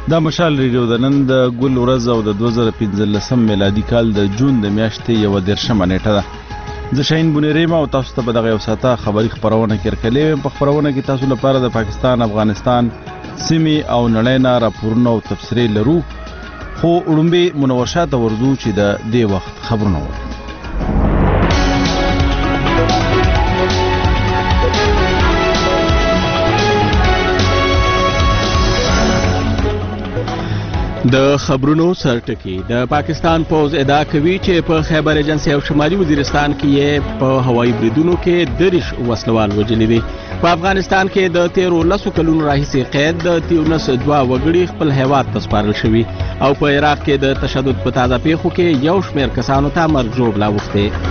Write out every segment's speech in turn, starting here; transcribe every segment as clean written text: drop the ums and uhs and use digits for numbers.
دا مشال ریډیو د نن د ګل ورځ او د 2015 میلادي کال د جون د میاشتې 31 نیټه ده. زه شاهین بونیریم او تاسو ته په دغه یو ساعته خبري خپرونه کې ورکړلې. په خپرونه کې تاسو لپاره د پاکستان، افغانستان، سیمې او نړۍ نه راپورونه او تبصرې لرو. خو وړاندې منور شاته ورځو چې د دې وخت خبرونه ورکړو. د خبرونو سرټکی د پاکستان پوز ادعا کوي چې په خیبر ایجنسي او شمالي وزیرستان کې په هوایي بریدونو کې 30 وسلوال وژلي دي. په افغانستان کې د 13 کلونو راهیسې قید د 2 وګړي خپل هیواد ته سپارل شوي او په عراق کې د تشدد په تازه پیښو کې یو شمېر کسانو ته مرګ ژوبله اوښتې.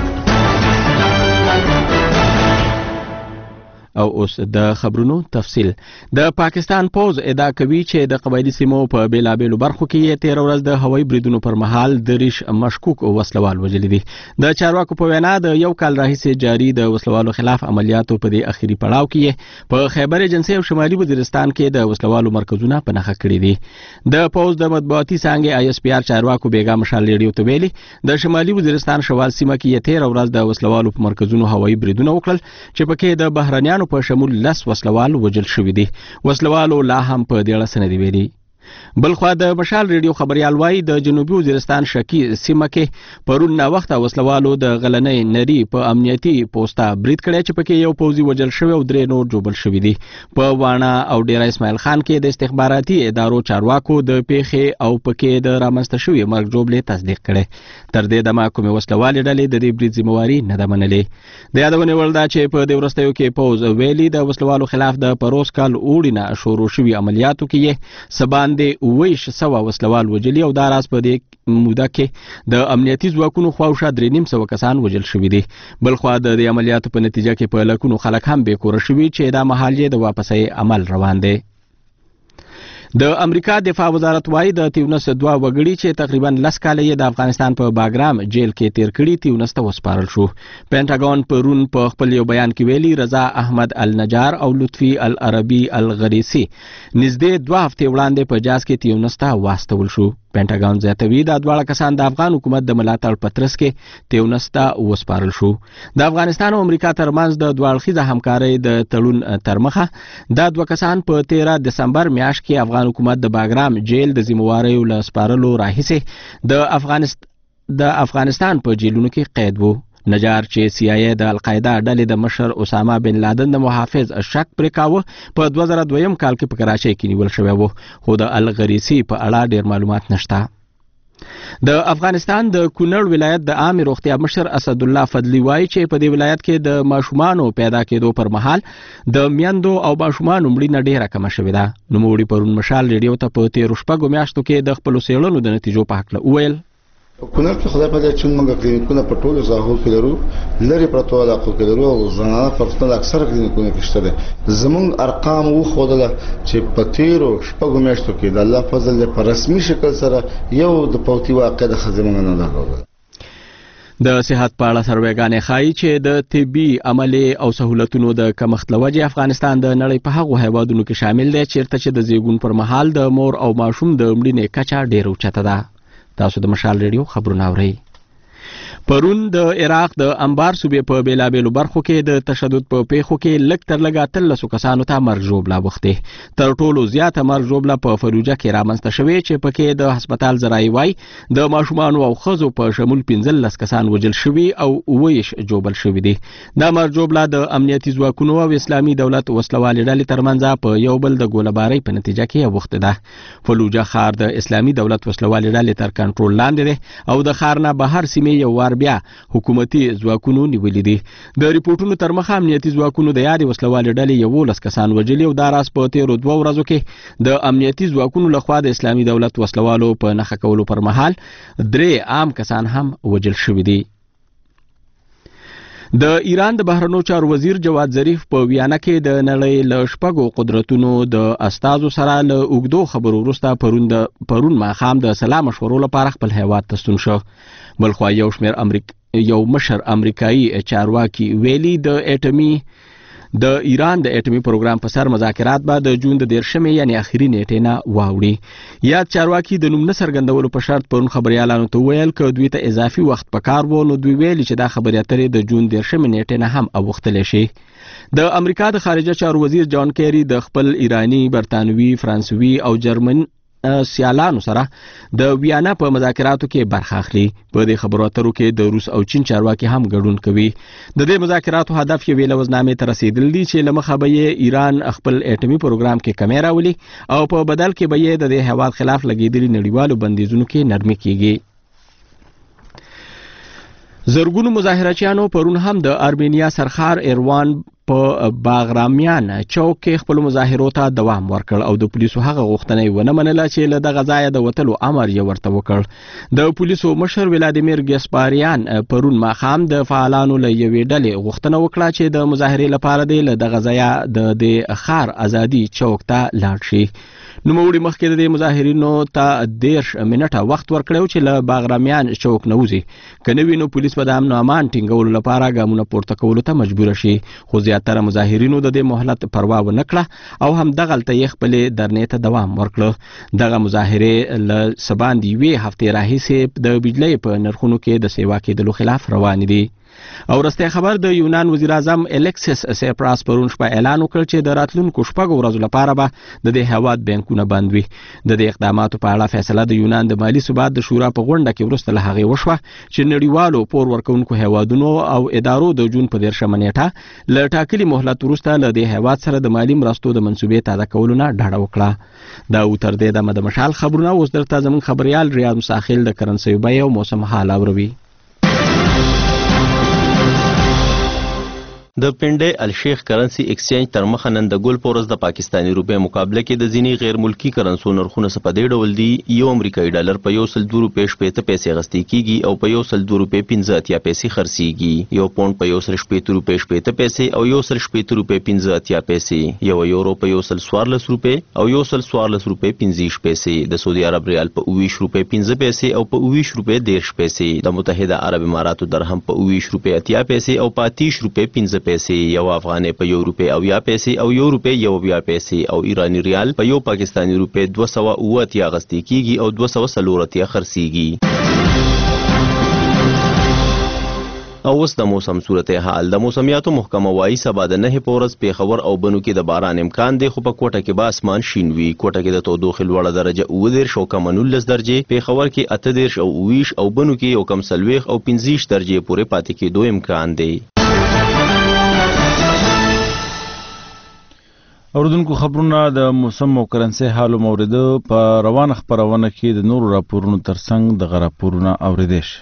او اوس د خبرونو تفصیل. د پاکستان پوز ادعا کوي چې د قبایلی سیمو په بیلابیلو برخو کې 13 ورځ د هوایي بریدونو پر مهال 30 مشکوک وسلوال وژلي دي. د چارواکو په وینا د یو کال راهیسې جاري د وسلوالو خلاف عملیاتو په دې اخیری پړاو کې په خیبر ایجنسي او شمالي وزیرستان کې د وسلوالو مرکزونه په نښه کړي دي. د پوز د مطبوعاتي څانګې ISPR چارواکو بیګا مشال ریډیو ته ویلي د شمالي وزیرستان شوال سیمه کې 13 ورځ د وسلوالو په مرکزونو هوایي بریدونه وکړل چې پکې د بهرنیانو په شمول 10 وسلوال وژل شوي دي. وسلوالو لا هم په دې اړه څه نه دي ویلي. بلخوا د مشال ریډیو خبريال وایي د جنوبي وزیرستان شکی سیمه کې پرون نا وخت وسلوالو د غلنۍ نری په امنیتي پوسټه برید کړی چې پکې یو پوځي وژل شوی او 3 نور جوبل شوي دي. په وانا او ډیر اسماعیل خان کې د استخباراتي ادارو چارواکو د پیښې او پکې د رامنځته شوی مرګ جوبلې تصدیق کړي. تر دې دمه کومې وسلوالې ډلې د دې برید ذمہواري نه ده منلې. د یادونې وړ ده چې په دې وروستیو کې پوز ویلي د وسلوالو خلاف د پروس کال اوړینه شروع شوي عملیاتو کې سبان د 200 وسلوال وژلي او دا راز په دې موده کې د امنیتي ځواکونو خواوشا 300 کسان وژل شوي دي. بلخوا د دې عملیاتو په نتیجه کې په لکونو خلک هم بیکوره شوي چې دا مهال یې د واپسۍ عمل روان دی. د امریکا دفاع وزارت وایي د 2 وګړي چې تقریبا 10 کاله یې د افغانستان په باګرام جیل کې تیر کړي 2 ته وسپارل شو. پینټاګون پرون په خپل یو بیان کې ویلي رضا احمد النجار او لطفي العربي الغریسي نږدې 2 هفتې وړاندې په جاز کې 2 ته واستول شو. پینټاګون زیاتوي دا دواړه کسان د افغان حکومت د ملاتړ پترس کې 2 ته وسپارل شو. د افغانستان او امریکا ترمنځ د دواړخیزه همکارۍ د تړون تر مخه دا 2 کسان په 13 دسمبر میاشت کې افغان حکومت د باګرام جیل د ذمہواریو له سپارلو راهیسې د افغانستان په جیلونو کې قید وو. نجار چې CIA د القاعده ډلې د مشر اسامه بن لادن د محافظ شک پرې کاوه په 2002 کال کې په کراچۍ کې نیول شوی وو، خو د الغریسي په اړه ډیر معلومات نشته. د افغانستان د کونړ ولایت د عامه روغتیا مشر اسد الله فضلی وایي چې په دې ولایت کې د ماشومانو پیدا کېدو پر مهال د میندو او ماشومانو مړینه ډیره کمه شوې ده. نوموړي پرون مشال ریډیو ته په 13 میاشتو کې د خپل څېړنو د نتیجو په هکله وویل. په کونړ کې خدای په دې چې موږ کلینیکونه په ټولو ځایونو کې لرو، لري پرتو علاقو کې لرو او زنانه پرتو اکثر کلینیکونه کې شته دي. زموږ ارقام وښودل چې په 13 میاشتو کې د الله فضل په رسمي شکل سره یو د پوتي واقع د خزمنه نه درلوده. د صحت په اړه سروېګانې ښایي چې د طبي عملي او سہولتونو د کمښت له وجې افغانستان د نړۍ په هغو هیوادونو کې شامل دی چیرته چې د زیږون پر مهال د مور او ماشوم د مړینې کچه ډېره اوچته ده. تاسو د مشال ریډیو خبرونه اورئ. پرون د عراق د انبار صوبې په بیلابیلو برخو کې د تشدد په پیښو کې لږ تر لږه 13 کسانو ته مرګ ژوبله اوښتې. تر ټولو زیاته مرګ ژوبله په فلوجه کې رامنځته شوې چې پکې د هسپتال ذرایع وایي د ماشومانو او ښځو په شمول 15 کسان وژل شوي او 20 جوبل شوي دي. دا مرګ ژوبله د امنیتي ځواکونو او اسلامي دولت وسلوالې ډلې ترمنځ په یو بل د ګولهبارۍ په نتیجه کې اوښتې ده. فلوجه ښار د اسلامي دولت وسلوالې ډلې تر کنټرول لاندې دی او د ښار نه بهر سیمې یو وار بیا حکومتي ځواکونو نیولې دي. د ریپورتونو تر مخه امنیتي ځواکونو د یادې وسلوالې ډلې 11 کسان وژلي او دا راز په 13 ورځو کې د امنیتي ځواکونو لخوا د اسلامي دولت وسلوالو په نښه کولو پر مهال 3 عام کسان هم وژل شوي دي. د ایران د بهرنیو چارو وزیر جواد ظریف په ویانا کې د نړۍ له 6 قدرتونو د استازو سره له اوږدو خبرو وروسته پرون ماښام د سلام مشورو لپاره خپل هیواد ته ستون شو. بلخوا یو مشر امریکایي چارواکي ویلي د د ایران د اټومي پروګرام په سر مذاکرات به د جون د 13 یعنی اخري نیټې نه واوړي. یاد چارواکي د نوم نه څرګندولو په شرط پرون خبريالانو ته ویل ک دوی ته اضافي وخت پکار وو، نو دوی ویل چې دا خبري اترې د جون 13 نیټې نه هم اوختل شي. د امریکا د خارجه چارو وزیر جان کیری د خپل ایرانی، برتانوي، فرانسوي او جرمن سیالانو سره د ویانا په مذاکراتو کې برخه اخلي. په دې خبرو اترو کې د روس او چین چارواکي هم ګډون کوي. د دې مذاکراتو هدف یې لوزنامې ته رسیدل دي چې لمخه به ایران خپل اټومي پروګرام کې کمی راولي او په بدل کې به یې د دې هیواد خلاف لګیدلي نړیوالو بندیزونو کې نرمي کیږي. زرګونو مظاهرچیانو پرون هم د ارمینیا سرخار ایروان په باغرامیان چوک کې خپل مظاهرو ته دوام ورکړ او د پولیسو هغه غوښتنه ونه منله چې له دغه ځایه د وتلو امر یې ورته وکړ. د پولیسو مشر ولادیمیر ګسپاریان پرون ماښام د فعالانو له یوې ډلې غوښتنه وکړه چې د مظاهرې لپاره دی له دغه ځایه د ښار ازادي چوک ته لاړ شي. نوموړي مخکې د مظاهرینو ته 10 منټه وخت ورکړی چې له باغرامیان چوک نه وځي، که نه وي نو پولیس به د امن او امان ټینګولو لپاره ګامونه پورته کولو ته مجبور شي. خو زیاتره مظاهرینو د دې مهلت پروا ونه کړه او هم دغلته یې خپلې درنې ته دوام ورکړه. دغه مظاهرې له سباندې یوې هفتې راهیسې د بجلۍ په نرخونو کې د سیوا کېدلو خلاف روانې دي. او رسته خبر د یونان وزیر اعظم الیکسیس سیپراس پرون شپه اعلان وکړ چې د راتلونکو شپږو ورځو لپاره به د دې هیواد بانکونه بند وي. د دې اقداماتو په اړه فیصله د یونان د مالی ثبات د شورا په غونډه کې وروسته له هغې وشوه چې نړیوالو پور ورکوونکو هیوادونو او ادارو د جون په 13 نیټه له ټاکلي مهلت وروسته له دې هیواد سره د مالی مرستو د منصوبې تازه کولو نه ډاډه وکړه. دا تر دې دمه د مشال خبرونه. اوس درته زموږ خبريال ریاض مساخیل د کرنسۍ بیې او موسم حال اوروي. د پنډۍ الشیخ کرنسي ایکسچینج تر مخه نن د ګل پورس د پاکستاني روپۍ مقابله کې د ځینې غیر ملکی کرنسو نرخونه څه په دې ډول دي: یو امریکایي ډالر په 102 روپۍ 80 پیسې اخیستل کیږي او په 102 روپۍ 15 پیسې خرڅیږي. یو پونډ په 180 روپۍ 80 پیسې او 180 روپۍ 15 پیسې. یو یورو په 114 روپۍ او 114 روپۍ 15 پیسې. د سعودي عرب ریال په 20 روپۍ 15 پیسې او په 20 روپۍ 10 پیسې. د متحده عرب اماراتو درهم په 20 روپۍ 80 پیسې او په 30 روپۍ 15 پیسې. یو افغانۍ په 1 روپۍ 80 پیسې او 1 روپۍ 80 پیسې او ایرانی ریال په یو پاکستانی روپۍ 280 اخیستل کیږي او 240 خرڅیږي. او اوس د موسم صورتحال. د موسمیاتو محکمه وایي سبا د 9 په ورځ پیښور او بنو کې د باران امکان دی، خو په کوټه کې به اسمان شین وي. کوټه کې د تودوخې لوړه درجه 19 او کم 19 درجې، پیښور کې 18 او 20 او بنو کې یو کم 40 او 15 درجې پورې پاتې کېدو امکان دی. اوردونکو خبرونه د موسم او کرنسۍ حال او مورده په روانه خبرونه کې د نورو راپورونو ترڅنګ د راپورونه اوریدل شي.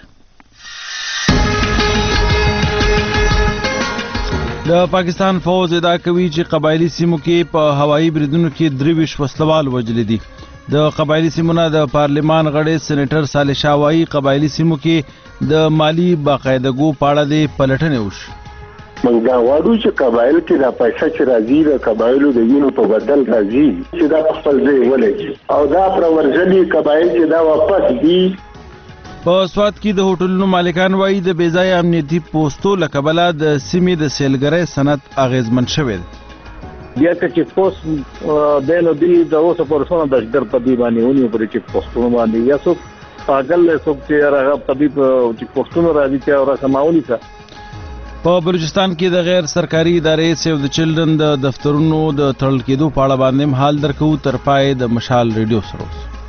د پاکستان فوج ادعا کوي چې قبایلی سیمو کې په هوایي بریدونو کې 23 وسلوال وژل دي. د قبایلی سیمونو د پارلمان غړي سېنیټر صالح شاه وايي قبایلی سیمو کې د مالی باقاعدګو پاړه د پلټنې وشي. موږ دا وایو چې قبایل کې د پیسې چې راځي د قبایلو د وینو په بدل راځي چې دا خپل ځای ولګي او دا پر ورځلي قبایل چې دا واپس دي. په سوات کې د هوټلونو مالکان وایي د بېځایه امنیتي پوسټو له کبله د سیمې د سیلګرۍ صنعت اغیزمن شوی دی. بیا که چې پوسټ دی نو دوی د اوسه پرسونه د ډر په دې باندې ونیو پرې چې پوسټونه باندې یا څوک پاگل څوک چې هغه په دې چې پوسټونه راځي چې هغه سماولي څه. په بلوچستان کې د غیر سرکاري ادارې سیو د چلډرن د دفترونو د تړل کېدو په اړه باندې حال درکو تر پای د مشال ریډیو سره.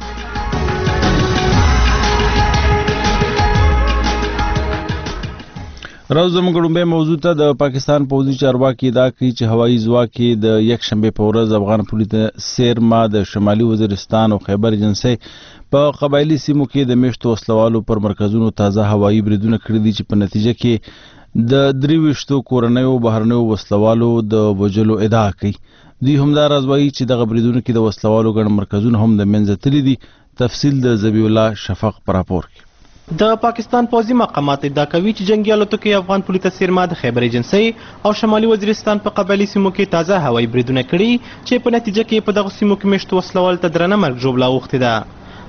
راز زموږ ډومبه موضوع ته د پاکستان پوځي چارواکي دا کوي چې هوایي ځواک د یک شنبه په ورځ افغان پولیس سیرما د شمالي وزیرستان او خیبر ایجنسۍ په قبایلی سیمو کې د میشتو وسلوالو پر مرکزونو تازه هوایي بریدونه کړي دي چې په نتیجه کې د 23 کورنیو بهرنیو وسلوالو د وجلو ادعا کوي. دوی همدا راز وایي چې دغه بریدونو کې د وسلوالو ګڼ مرکزونه هم د منځه تللي دي. تفصیل د ذبیح الله شفق پر راپور کې. د پاکستان پوځي مقامات ادعا کوي چې جنگي الوتکې افغان پولیس سیرما د خیبر ایجنسۍ او شمالي وزیرستان په قبایلی سیمو کې تازه هوایي بریدونه کړي چې په نتیجه کې په دغه سیمو کې میشتو وسلوال ته درنه مرګ ژوبله اوښتې ده.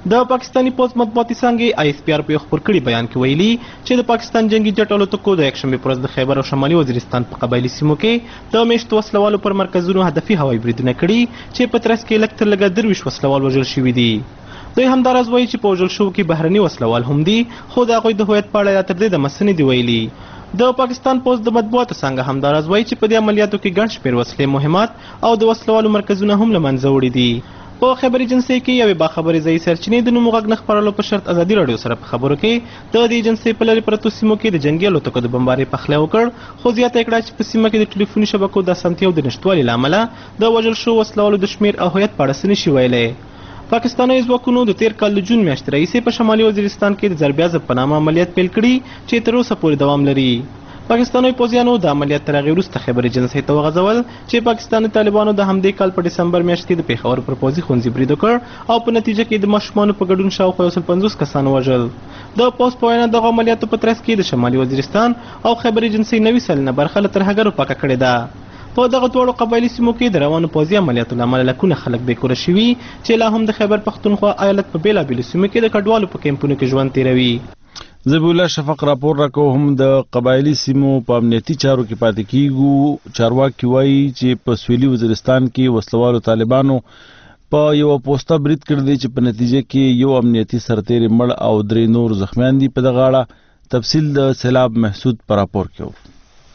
د پاکستاني پوز مطبوعاتي څانګې ISPR په خبر کړي بیان کې ویلي چې د پاکستان جنگي جټ الوتکو د یکشنبه پر ورځ د خیبر او شمالي وزیرستان په قبایلي سیمو کې د میشتو وسلوالو پر مرکزونو هدفي هوایي بریدونه کړي چې په ترڅ کې لږ تر لږه 23 وسلوال وژل شوي دي. دوی همداراز وایي چې په وژل شوو کې بهرني وسلوال هم دي، خو د هغوی د هویت په اړه تر دې د مسنې دي ویلي. د پاکستان پوز د مطبوعاتو څنګه همداراز وایي چې په دې عملیاتو کې ګڼ شمېر وسلې مهمات او د وسلوالو مرکزونه هم له منځه وړي دي. په خبر ایجنسۍ کې یوې باخبرې ځایي سرچینې د نوم غږ نه خپرولو په شرط ازادي راډیو سره په خبرو کې د دې ایجنسۍ په لرې پرتو سیمو کې د جنګي الوتکو د بمبارۍ پخلی وکړ، خو زیاته یې کړه چې په سیمه کې د ټلیفوني شبکو د اسانتیاو د نشتوالي له امله د وژل شوو وسلوالو د شمېر او هویت په اړه څه نشي ویلی. پاکستاني ځواکونو د تیر کال د جون میاشتې راهیسې په شمالي وزیرستان کې د ضربیازب په نامه عملیات پیل کړي چې تر اوسه پورې دوام لري. پاکستاني پوځیانو د عملیات تر هغې وروسته خبر ایجنسۍ ته وغځول چې پاکستاني طالبانو د همدې کال په ډسمبر میاشت کې د پېښور پر پوځي ښوونځي برید وکړ او په نتیجه کې د ماشومانو په ګډون شاوخوا 150 کسان وژل. د پوځ په وینا دغه عملیاتو په ترڅ کې د شمالي وزیرستان او خبر ایجنسۍ 90 سلنه برخه له ترهګرو پاکه کړې ده. په دغه دواړو قبایلي سیمو کې د روانو پوځي عملیاتو له امله لکونه خلک بېکوره شوي چې لا هم د خیبر پښتونخوا ایالت په بېلابېلو سیمو کې د کډوالو په کیمپونو کې ژوند تېروي. زبیلا شفق راپور راکو هم د قبایلی سیمو په امنیتي چارو کې پاتې کیږو. چارواکي وایي چې په سویلي وزیرستان کې وسلوالو طالبانو په یو پوسټه برید کړی دی چې په نتیجه کې یو امنیتي سرتیری مړ او 3 نور زخمیان دي. په دغه اړه تفصیل د سیلاب محسود په راپور کې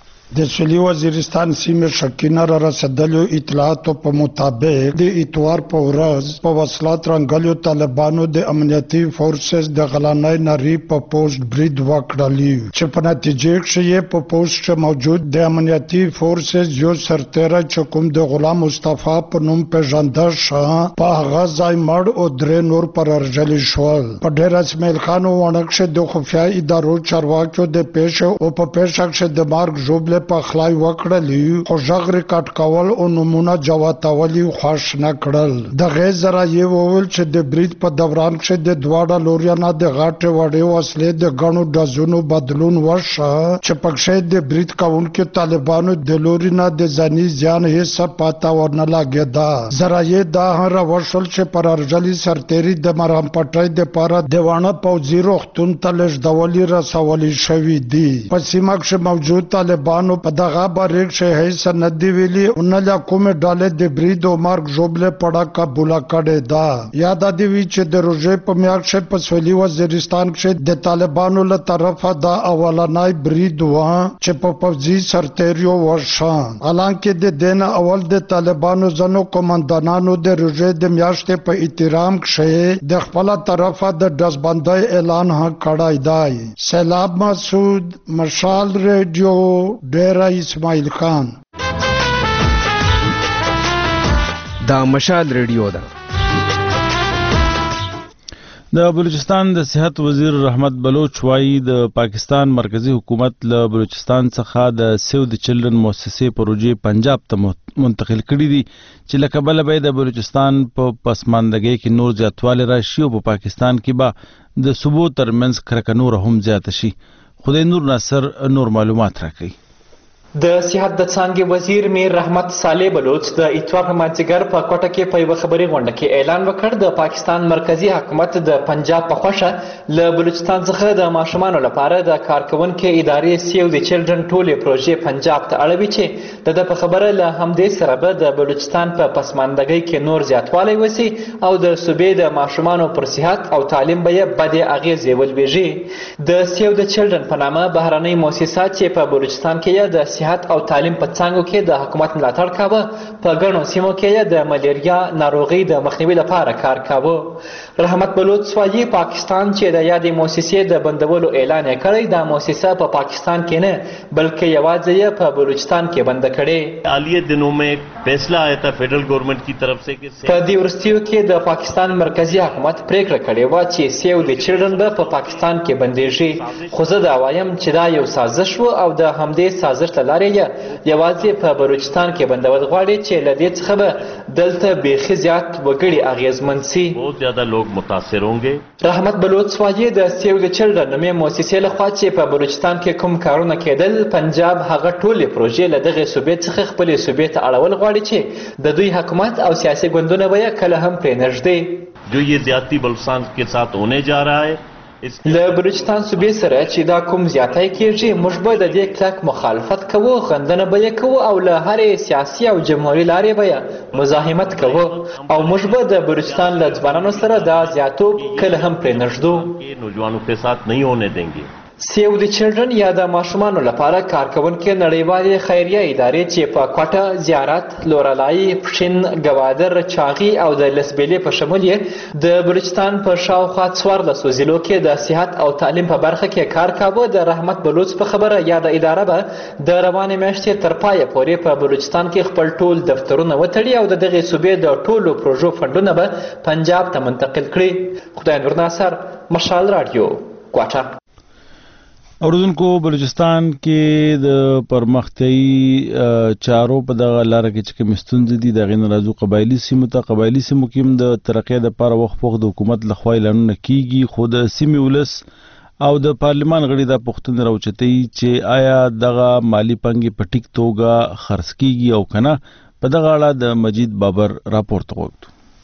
د سویلي وزیرستان سیمې شکینه را رسیدلو اطلاعاتو په مطابق د اتوار په ورځ په وسلات رنګلو طالبانو د امنیتي فورسز د غلانای نری په پوسټ برید وکړلی چې په نتیجه کې په پوسټ موجود د امنیتي فورسز یو سرتیری چې کوم د غلام مصطفی په نوم پیژنده شو په هغه ځای مړ او 3 نور پر ارجل شول. په ډیر اسماعیل خان ونکشه د خفیا ادارو چارواکو د پیښه او په پیښه کې د مارک جوبل په خلای وکړلی خو ژغ ریکارډ کول او نمونه جواتولی خوښ نه کړل. د غیر یې وویل چې د برید په دوران کې د دواړه لوريانو د غاټه وړې وسلې د غنو ډزونو بدلون وشو چې پکښې د برید کوونکو طالبانو د لورينا د ځاني ځان هیڅ پاتا ورنه لګیدا. زرایې دا هر وشل چې پر ارجلی سرتيري د مرهم پټای د پاره دیوانه پوځي روختون تلش دولی رسولي شوی دي. په سیمه کې موجود طالبانو په دغه باریک شي هیڅ نه دی ویلي او نه لا کومه ډاله د برید او مارک جوبله پړه قبول کړي دا. یاد دی وی چې د روزې په میاشت په سویلي وزیرستان کې د طالبانو له طرفه دا اولنای برید و چې په پوځي سرتیریو ورشه. حالانکه د دین اول د طالبانو ځنو قومندانانو د روزې د میاشتې په احترام کې د خپل طرفه د دزبندۍ اعلان هم کړی دی. سیلاب مسعود، مشال ریډیو، ډیره اسماعیل خان. دا مشال ریډیو ده. د بلوچستان د صحت وزیر رحمت بلوچ وایي د پاکستان مرکزی حکومت له بلوچستان څخه د سیو د چلډرن مؤسسې پروژې پنجاب ته منتقل کړي دي چې له کبله به د بلوچستان په پسماندګۍ کې نور زیاتوالی راشي او په پاکستان کې به د صوبو ترمنځ کرکه نور هم زیاته شي. خدای نور ناصر نور معلومات راکوي. د صحت د څانګې وزیر میر رحمت صالح بلوچ د اتوار په مازدیګر په کوټه کې په یوه خبري غونډه کې اعلان وکړ د پاکستان مرکزی حکومت د پنجاب په خوښه له بلوچستان څخه د ماشومانو لپاره د کارکونکو ادارې سیو د چلډرن ټولې پروژې پنجاب ته اړوي چې د په خبره له همدې سره به د بلوچستان په پسماندګۍ کې نور زیاتوالی وسی او د صوبې د ماشومانو پر صحت او تعلیم به یې بدې اغیزې ولویږي. د سیو د چلډرن په نامه بهرنۍ مؤسسات چې په بلوچستان کې د صحت او تعلیم په څانګو کې د حکومت ملاتړ کاوه، په ګڼو سیمو کې د ملیریا ناروغۍ د مخنیوي لپاره کار کاوه. رحمت بلوچ وایي پاکستان چې د یادې مؤسسې د بندولو اعلان یې کړی، دا مؤسسه په پاکستان کې نه بلکې یوازې یې په بلوچستان کې بند کړې. حالیہ دنوں میں فیصلہ آیا تھا فیڈرل گورنمنٹ کی طرف سے کہ په دې وروستیو کې د پاکستان مرکزی حکومت پریکړه کړې وه چې سیو د چلډرن به په پاکستان کې بندېږي، خو زه دا وایم چې دا یو سازش و او د همدې سازش له لارې یوازې په بلوچستان کې بندول غواړي چې له دې څخه به دلته بیخي زیات وګړي اغیزمن سي. بہت زیادہ لوگ متاثر ہوں گے. رحمت بلوچ وایي د سیو د چلډرن نومې مؤسسې لخوا چې په بلوچستان کې کوم کارونه کېدل، پنجاب هغه ټولې پروژې له دغې صوبې څخه خپلې صوبې ته اړول غواړي چې د دوی حکومت او سیاسي ګوندونه به یې کله هم پرې نږدې. जो ये ज्यादती बलूचिस्तान के साथ होने जा रहा है له بلوچستان صوبې سره چې دا کوم زیاتی کېږي موږ به د دې کلک مخالفت کوو، غندنه به یې کوو او له هرې سیاسي او جمهوري لارې به یې مزاحمت کوو او موږ به د بلوچستان له ځوانانو سره دا زیاتوب کله هم پرې نږدو. نوجوانوں کے ساتھ نہیں ہونے دیں گے. سیو د چلډرن یا د ماشومانو لپاره کارکونکې نړیوالې خیریه ادارې چې په کوټه، زیارت، لورلای، پښین، ګوادر، چاغي او د لسبیلې په شمول یې د بلوچستان په شاوخوا 14 ضلعو کې د صحت او تعلیم په برخه کې کار کاوه. د رحمت بلوچ په خبره یاده اداره به د روانې میاشتې تر پایه پورې په بلوچستان کې خپل ټول دفترونه وتړي او د دغې صوبې د ټولو پروژو فنډونه به پنجاب ته منتقل کړي. خدای نور ناصر، مشال رادیو، کوټه. اوریدونکو، بلوچستان کې د پرمختیايي چارو په دغه لاره کې چې کوم ستونزې دي دغه نه راځو قبایلی سیمو ته. قبایلی سیمو کې هم د ترقۍ لپاره وخت د حکومت لخوا اعلانونه کیږي، خو د سیمې ولس او د پارلمان غړي دا پوښتنه راوچتوي چې آیا دغه مالی پانګې په ټیک توګه خرڅ کیږي او کنه. په دغه اړه د مجید بابر راپور وغوښتو.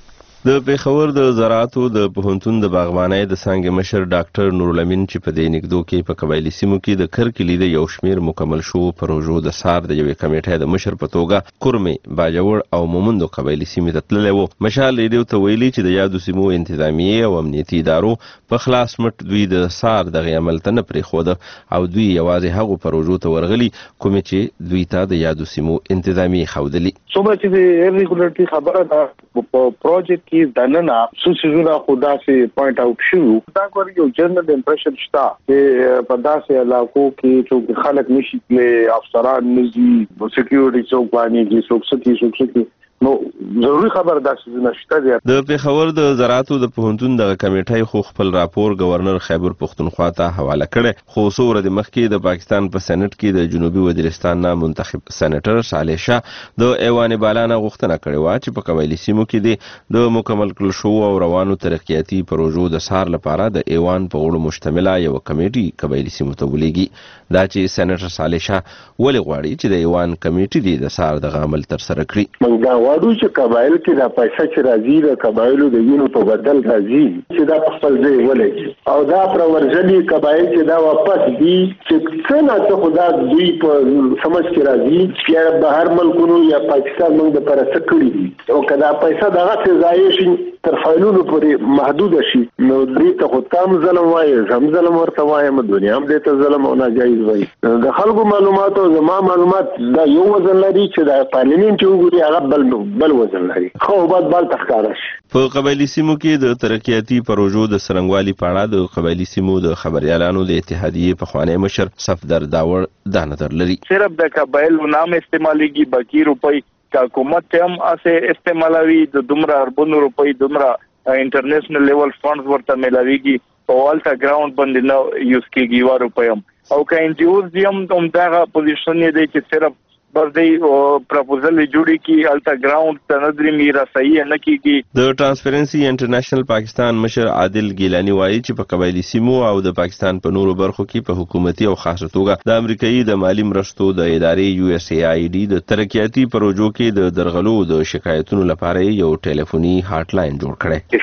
د پېښور د زراعتو د پوهنتون د باغبانۍ د څانګې مشر ډاکټر نورالامین چې په دې نږدو کې په قبایلي سیمو کې د کرکلي د یو شمېر مکمل شوو پروژو د سار د یوې کمیټې د مشر په توګه کورمې، باجوړ او مومندو قبایلي سیمې ته تللی و. مشال ریډیو ته ویلي چې د یادو سیمو انتظامیې او امنیتي ادارو په خلاص مټ دوی د سار دغې عمل ته نه پرېښوده او دوی یوازې هغو پروژو ته ورغلي کومې چې دوی ته د یادو سیمو انتظامیې ښودلي. څومره چې د ریګولرټي خبره ده په پروجیکټ کې دننه سوسیزونه خدا سي پوینټ اوټ شو. دا کوي یو جنرال امپریشن شته چې په داسې علاقو کې چې خلک نشي تللی، افسران نشي، سکیورټي څوک باندې څوک سکی نو ضروري خبر داسې نشته دی. د پېښور د زراعتو د پوهنتون د کمیټې خو خپل راپور گورنر خیبر پختونخوا ته حواله کړی، خو څو ورځې مخکې د پاکستان په سېنات کې د جنوبي وزیرستان نه منتخب سېنیټر صالح شاه د ایوان بالا نه غوښتنه کړې وه چې په قبایلي سیمو کې د مکمل کړل شوو او روانو ترقیاتي پروژو د سار لپاره د ایوان په غړو مشتمله یو کمیټي قبایلي سیمو ته ولېږي. دا چې سېنیټر صالح شاه ولې غواړي چې د ایوان کمیټي دې د سار دغه عمل ترسره کړي. غواړو چې قبایل کې دا پیسې چې راځي د قبایلو د وینو په بدل راځي چې دا په خپل ځای ولګي او دا پرورځلي قبایل چې دا واپس دي چې څنګه ته خدا دوی په سمجھ کې راځي چې بهر ملکونو یا پاکستان موږ د پرسه کړی او کدا پیسې دغه څه ځای شي تر فایلونو پورې محدود شي نو دې ته خو تام ظلم وایي، هم ظلم ورته وایم، دنیا هم دې ته ظلم او ناجایز وایي. د خلکو معلومات او زما معلومات دا یو وزن لري چې د پارلیمنت چې وګوري هغه بل وزن لري. خو بعد بل تخکاره شي. په قبایلي سیمو کې د ترقیاتي پروژو د څرنګوالي په اړه د قبایلي سیمو د خبريالانو د اتحادیې پخوانی مشر صفدر داور دا نظر لري. صرف د قبایلو نام استعمالېږي، باقي روپۍ حکومت هم اسه استعمالوي، د دومره اربونو روپۍ دومره انټرنیشنل لیول فانډز ورته ملاويږي او الټا ګراوند باندې نو یوز کیږي وا روپۍ هم او که ان جی اوز هم دغه پوزیشن دی چې صرف بس دی پروپوزل جوړی کی الټا ګراوند تندري میرا صحیح نه کیږي. د ټرانسپیرنسي انټرنیشنل پاکستان مشر عادل ګیلانی وایي چې په قبایلی سیمو او د پاکستان په نورو برخو کې په حکومتي او خاصه توګه د امریکایي د مالی مرستو د ادارې یو اس ای آی ډي د ترقیاتي پروژو کې د درغلو د شکایتونو لپاره یو ټلیفوني هاټ لاین جوړ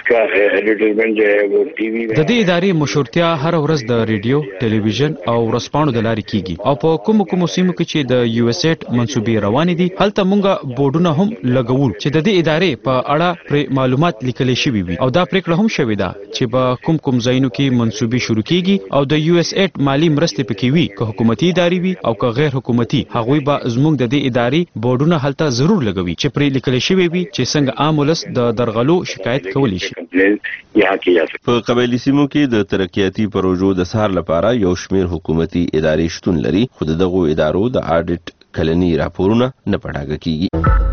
کړی. د دې ادارې مشورتیا هر ورځ د ریډیو، ټلویزیون او ورځپاڼو د لارې کیږي او په کوم سیمو کې چې د یو اس ایټ منسوبې روانې دي هلته مونږه بورډونه هم لګول چې د دې ادارې په اړه پر معلومات لیکل شوي وي او دا پریکړه هم شوې ده چې به کوم ځایونو کې منسوبې شروع کیږي او د یو اس ایټ مالی مرستې پکې وي، که حکومتي ادارې وي او که غیر حکومتي، هغوی به زموږ د دې ادارې بورډونه هلته ضرور لګوي چې پر لیکل شوي وي چې څنګه عام ولس د درغلو شکایت کولی شي. په قبایلی سیمو کې د ترقیاتي پروژو د سار لپاره یو شمېر حکومتي ادارې شتون لري، خو دغه ادارو د اډیټ کلنی راپورونه نه پړاګه کیږي.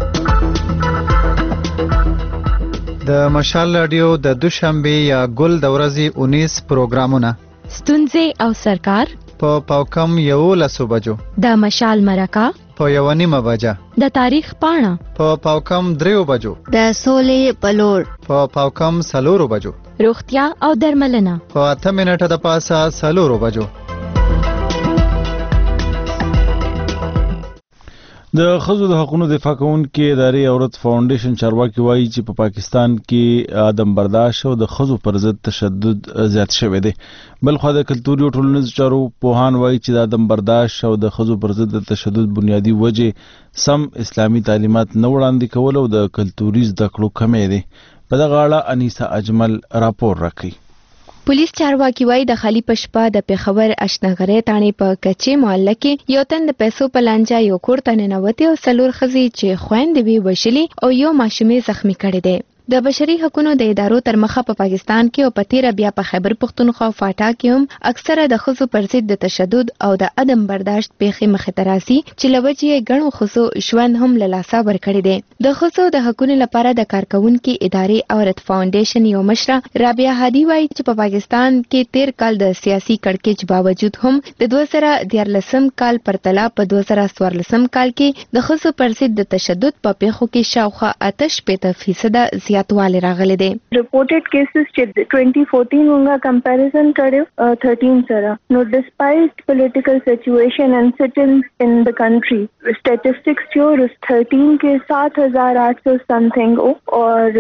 د مشال رادیو د دوشنبه یا ګل د ورځې 19 پروګرامونه ستونزې او سرکار په پاوکم 11 بجو، د مشال مرکه په 1:30 بجه، د تاریخ پاڼه په پاوکم 3 بجو، د سولې بلور په پاوکم 4 بجو، روغتیا او درملنه په 8 منټه د پاسه 4 بجو. د ښځو د حقوقو دفاع کوونکې ادارې عورت فاونډیشن چارواکي وایي چې په پاکستان کې عدم برداشت او د ښځو پر ضد تشدد زیات شوی دی. بلخوا د کلتوري او ټولنیزو چارو پوهان وایي چې د عدم برداشت او د ښځو پر ضد تشدد بنیادی وجې سم اسلامي تعلیمات نه وړاندې کول او د کلتوري زده کړو کمی دی. په دغه اړه انیسا اجمل راپور راکوي. پولیس چارواکي وایي د خالي په شپه د پېښور اشنغرۍ تاڼې په کچې محله کې یو تن د پیسو په لانجه یو کور ته ننوتې او 4 ښځې چې خویندې وې وژلې او یو ماشومې زخمی کړې دی. د بشري حقوقو د ادارو تر مخه په پاکستان کې او په تیره بیا په خیبر پختونخوا او فاټا کې هم اکثره د ښځو پر ضد د تشدد او د عدم برداشت پیښې مخې ته راځي چې له وجې یې ګڼو ښځو ژوند هم له لاسه ورکړی دی. د ښځو د حقوقو لپاره د کارکوونکي ادارې عورت فاونډیشن یو مشره رابعه هادي وایي چې په پاکستان کې 13 کال د سیاسي کړکېچ باوجود هم د 2014 کال پرتله په 2014 کال کې د ښځو پر ضد د تشدد په پیښو کې شاوخوا 8% زیاتوالی راغلی دی. reported cases چې 2014 ونګه comparison کړو 13 سره. نو despite political situation and sit-ins in the country, statistics show 13 کې 7,800 something और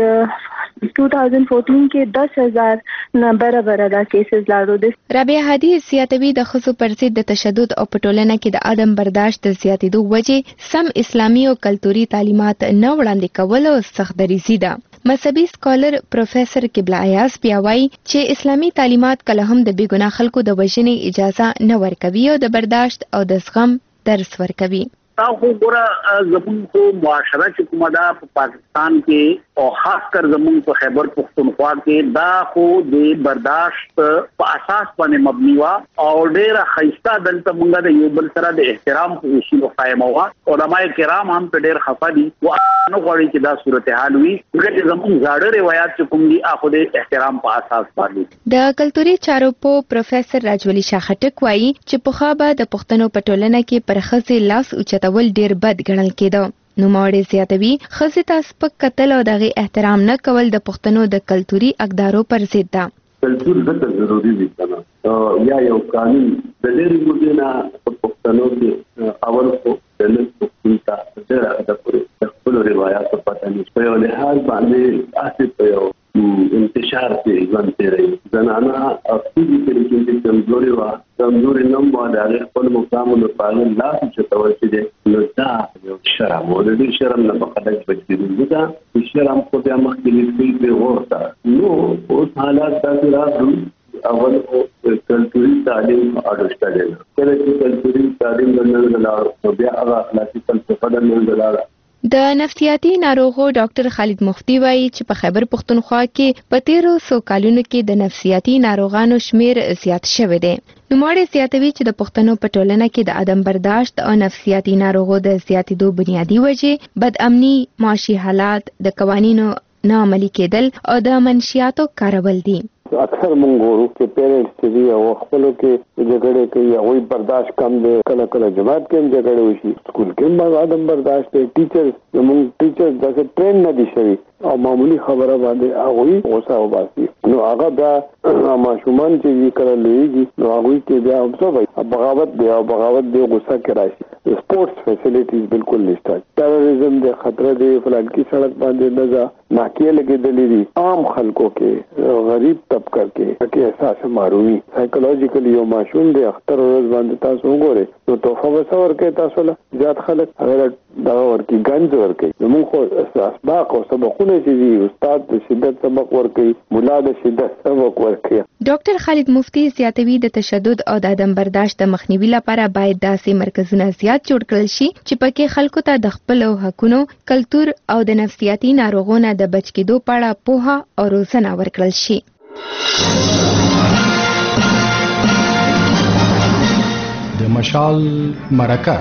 2014 کې 10,000 نه برابر دا کیسز لاړو دي. رابعه هادي زیاتوي د ښځو پر ضد د تشدد او په ټولنه کې د عدم برداشت د زیاتېدو وجې سم اسلامي او کلتوري تعلیمات نه وړاندې کول او سختدریزي ده. مذهبي سکالر پروفیسر قبله ایاز بیا وایي چې اسلامي تعلیمات کله هم د بېګناه خلکو د وژنې اجازه نه ورکوي او د برداشت او د زغم درس ورکوي. خو ګوره زموږ خو معاشره چې کومه ده په پاکستان کې او خاص کر زموږ په خیبر پختونخوا کې دا خو د برداشت په اساس باندې مبني وه او ډېره ښایسته دلته موږ د یو بل سره د احترام په اصولو قایمه وه. علما کرام هم په ډېر خفه دي و نه غواړي چې دا صورتحال وي ځکه چې زموږ زاړه روایات چې کوم دي هغه د احترام په اساس باندې. د کلتوري چارو په پروفیسر راجولي شاه خټک وایي چې پخوا به د پښتنو په ټولنه کې پر ښځې لاس اوچتول ډیر بد ګڼل کېده. نوموړی زیاتوي ښځې ته سپک کتل او د هغې احترام نه کول د پښتنو د کلتوري اقدارو پر ضد ده. کلتور ځکه ضروري دی کنه یا یو قانون د ډېرې مودې نه په پښتنو کې اول خو د نن پښتون ته ډېره د خپلو روایاتو پته نه په یو لحاظ باندې هسې په یو انتشار کې ژوند تېروي. زنانه فزیکلي چې کمزورې وه کمزورې نه هم وه د هغې خپل مقام لپاره لاس اوچتول چې دی نو دا یو شرم و. د دې شرم نه په خلک بچ کېدو ځکه شرم خو بیا مخکې لیکل پرې غوښته. نو اوس حالات داسې راغلو اول کلتوري تعلیم اډوشته دی. کله چې کلتوري تعلیم د منځه لاړو نو بیا هغه اخلاقي فلسفه د منځه لاړه. د نفسیاتي ناروغو ډاکټر خالد مفتی وایي چې په خیبر پختونخوا کې په 1300 کالونو کې د نفسیاتي ناروغانو شمیر زیات شوی دی. نوموړی زیاتوي چې د پښتنو په ټولنه کې د عدم برداشت او نفسیاتي ناروغو د زیاتېدو بنیادی وجې بد امني، معاشي حالات، د قوانینو نه عملي کېدل او د منشیاتو کارول دي. اکثر مونږ ګورو چې پیرنټس چې دي او خپلو کې جګړې کوي هغوی برداشت کم دی. کله کله جماعت کې هم جګړې وشي، سکول کې هم عدم برداشت دی. ټیچرز زمونږ ټیچرز داسې ټرین نه دي شوي او معمولی خبره باندې هغوی غوسه وباسي. نو هغه بیا ماشومان چې کله لویږي نو هغوی کې بیا هم څه وایي بغاوت دی او بغاوت دی غوسه کې راشي. سپورټس فیسیلیټیز بالکل نشته. ټیرریزم دی، خطره دی، فلانکي سړک باندې نه ځه، ناکیې لګېدلې دي. عام خلکو کې غریب طبقه کې احساس معرومي سایکولوژیکلی یو ماشوم دی اختر ورځ باندې تاسو وګورئ نو تحفه به څه ورکوي تاسو له زیات خلک هغه دغه ورکوي ګنج ورکوي. زموږ خو اسباق او سبقونه چې دي استاد د شدت سبق ورکوي، ملا د شدت سبق ورکوي. ډاکټر خالد مفتی زیاتوي د تشدد او د عدم برداشت د مخنیوي لپاره باید داسې مرکزونه زیات جوړ کړل شي چې پکې خلکو ته د خپلو حقونو، کلتور او د نفسیاتي ناروغونو د بچ کېدو په اړه پوهه او روزنه ورکړل شي. د مشال مرکه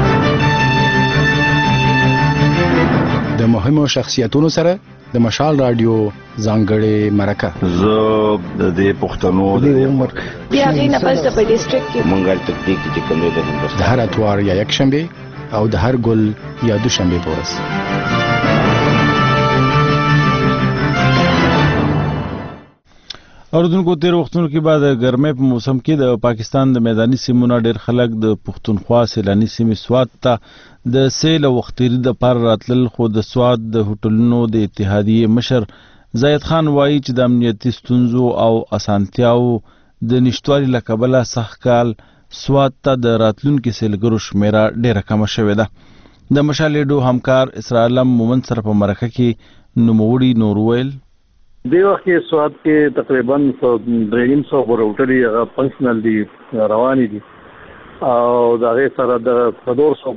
د مهمو شخصیتونو سره د مشال رادیو ځانګړې مرکه. زه د دې پښتنو د عمر بیا غي نه پس په ډیسټریکټ کې مونږه تکتیک چې کوم دی د هر اتوار یا یک شنبه او د هر ګل یا دوشنبه په ورځ. اوردونکو تیر وختونو کې بعد ګرمۍ په موسم کې د پاکستان د میداني سیمونو ډېر خلک د پښتونخوا سیلاني سیمې سوات ته د سیل او وختیري د پار راتلل، خو د سوات د هوټلونو د اتحادیې مشر زاید خان وایي چې د امنیتي ستونزو او اسانتیاو د نشتوالي له کبله سږکال سوات ته د راتلونکي سیلګرو شمیره ډېره کمه شوې ده. د مشال ریډیو همکار اسرائیل مومن سره په مرکه کې نوموړي نور ویل دی وخت کې سوات کې تقریبا 300 هوټلې هغه فنکشنل دي، روانې دي، او د هغې سره د 400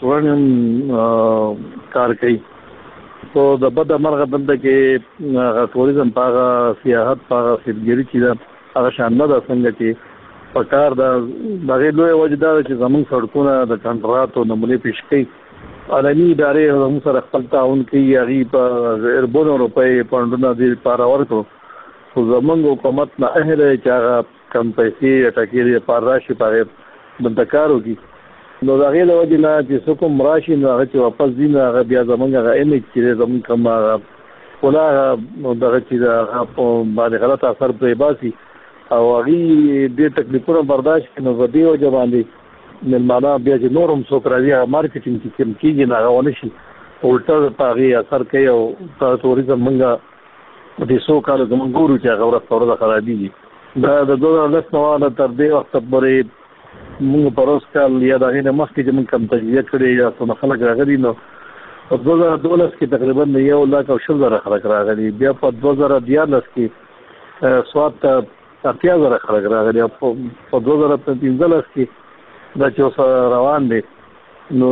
رسټورانټ کار کوي. خو د بده مرغه دلته کې ټوریزم په هغه سیاحت په هغه سیلګري چې ده هغه شان نه ده څنګه چې په کار د هغې لویه وجه دا ده چې زموږ سړکونه د کنټراتو نمونې پیش کوي. عالمي ادارې زموږ سره خپل تعاون کوي، هغې په اربونو روپۍ پونډونه دې لپاره ورکړو، خو زموږ حکومت نه اهل دی چې هغه کم پیسې ټکې دې لپاره راشي په هغې دلته کار وکړي. نو د هغې له وجې نه چې څوک هم راشي نو هغه چې واپس ځي نو هغه بیا زموږ هغه امیج چې دی زموږ کوم هغه ښکلا هغه دغه چې د هغه په باندې غلط اثر پرې باسي او هغې ډېر تکلیفونه برداشت کړي. نو په دې وجه باندې مېلمانه بیا چې نور هم څوک راځي هغه مارکیټینګ چې کم کېږي نو هغه ونه شي، الټه په هغې اثر کوي او په ټوریزم موږ په دې 100 کاله زموږ ګورو چې هغه ورځ په ورځ خرابېږي. دا د 2010 نه واله تر دې وخته پورې موږ په روز کال یا د هغې نه مخکې چې موږ کم تجزیه کړې یا څونه خلک راغلي نو په 2012 کې تقریبا 1,20,000 خلک راغلي، بیا په 2014 کې سوات ته 80,000 خلک راغلي، په 2015 کې دا چې اوس روان دی نو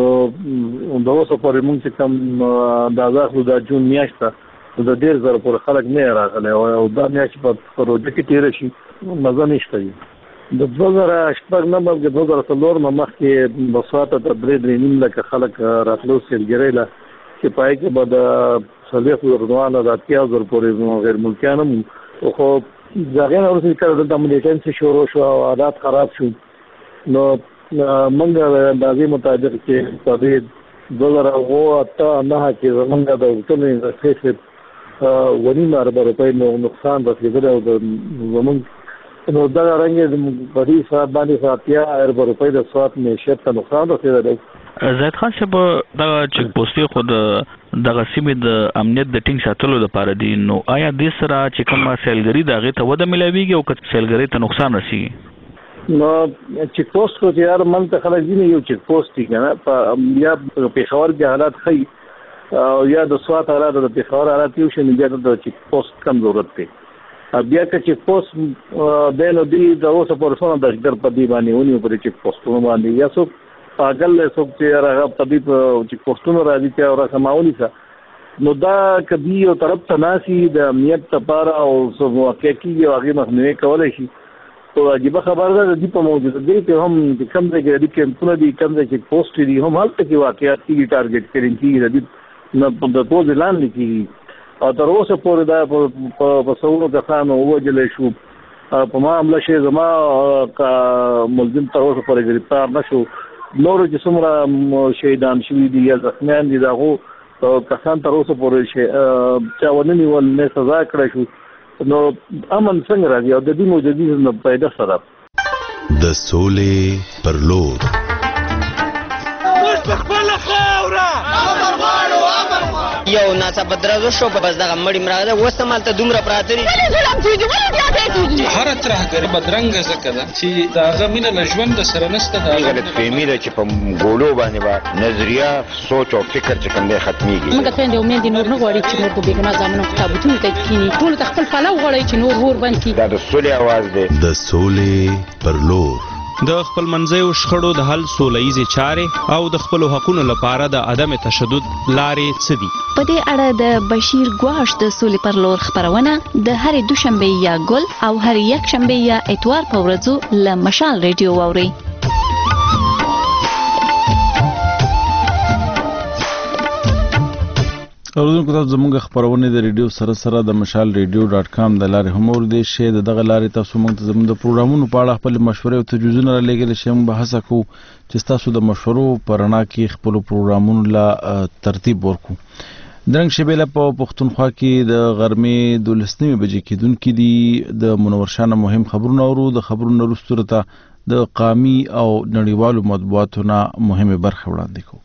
د اوسه پورې موږ چې کوم اندازه اخلو دا جون میاشت ته نو د 1,000 پورې خلک نه راغلی او دا میاشت په روژه کې تېره شي مزه نشته وي. د 2006 نه بلکې 2004 نه مخکې به سوات ته 3.5 لکه خلک راتلو سیلګرۍ له چې په هغې کې به د 40,000 نه د 80,000 پورې غیر ملکیان هم، خو د هغې نه وروسته کله دلته ملیټنسي شروع شو او حالات خراب شو نو موږ د اندازې مطابق چې په دې 2008-9 کې زموږ د هوټلو انډسټري کې 2.5 اربه روپۍ نقصان رسېدلی او زموږ نو دغه رنګ په دې حساب باندې 80 اربه روپۍ د سوات معیشت ته نقصان رسېدلی. زاید خان صاحب دغه چک پوسټې خو دغه سیمې د امنیت د ټینګ ساتلو لپاره دي، نو آیا دې سره چې کومه سیلګري د هغې ته وده ملاویږي او که سیلګرۍ ته نقصان رسېږي؟ نو چک پوسټ کو چې هر منځ ته خلک ځینې یو چک پوسټ دی که نه، یا په پېښور کې حالات ښیي او یا د سوات حالات د پېښور حالات یو شی نو بیا د چک پوسټ کم ضرورت دی. بیا که چک پوسټ دی نو دوی د اوسه پورې څونه دهشتګرد په دې باندې ونیو په دې چک پوسټونو باندې، یا څوک پاګل دی څوک چې هغه په دې په چک پوسټونو راځي چې هغه سماوني څه نو دا که دوی یو طرف ته ناسي د امنیت لپاره او څه واقع کېږي او هغې مخنیوی کولی شي. تو عجیبه خبر ده د دې په موجودګۍ کې هم چې کوم ځای کې د کیمپونه دي کوم ځای چې پوسټ دي هم هلته کې واقعات کېږي، ټارګېټ کړل کېږي، د دې نه د پوز اعلان نه کېږي او تر اوسه پورې دا په سلو کسانو ووژلی شو. په ما حمله شوی زما ملزم تر اوسه پورې ګرفتار نه شو. نورو چې څومره شهیدان شوي دي یا زخمیان دي د هغو کسان تر اوسه پورې چا ونه نیول نه سزا کړی شو. نو امن څنګه راځي او د دې موجودګۍ نه پیدا سره د سولې پر لور یو ناڅاپه درز وشو بس دغه مړی مراده اوس همالته دومره پراته دي. هره ترهګري بدرنګه ځکه ده چې د هغه مینه له ژونده سره نشته. دا غلطفهمي ده چې په ګولو باندې به نظریه سوچ او فکر چې کوم دی ختمیږي. موږ خویندې او میندې نور نه غواړي چې نور په بېګناه ځانونه په تابوتونو ته کښېني، ټولو ته خپل پلو غواړئ چې نور اور بند کړي. دا د سولې اواز دی. د سولې پر لور د خپل منځیو شخړو د حل سوله ییزې چارې او د خپلو حقونو لپاره د عدم تشدد لارې څه دي؟ په دې اړه د بشیر ګواش د سولې پر لور خپرونه د هرې دوشنبې یا ګل او هر یک شنبې یا اتوار په ورځو له مشال ریډیو واورئ. اوردونکو تاسو زموږ خپرونې د ریډیو سره سره د مشال ریډیو.com د لارې هم اوردی شئ. د دغه لارې تاسو موږ ته زموږ د پروګرامونو په اړه خپل مشورې او تجویزونه رالیږلی شئ. موږ به هڅه کوو چې ستاسو د مشورو په رڼا کې خپلو پروګرامونو له ترتیب ورکړو. درنګ شبيله په پښتونخوا کې د غرمې 12 بجې کېدونکې دي د منور شاه مهم خبرونه ورو د خبرونو وروسته ته د قامي او نړیوالو مطبوعاتو نه مهمه برخه وړاندې کوو.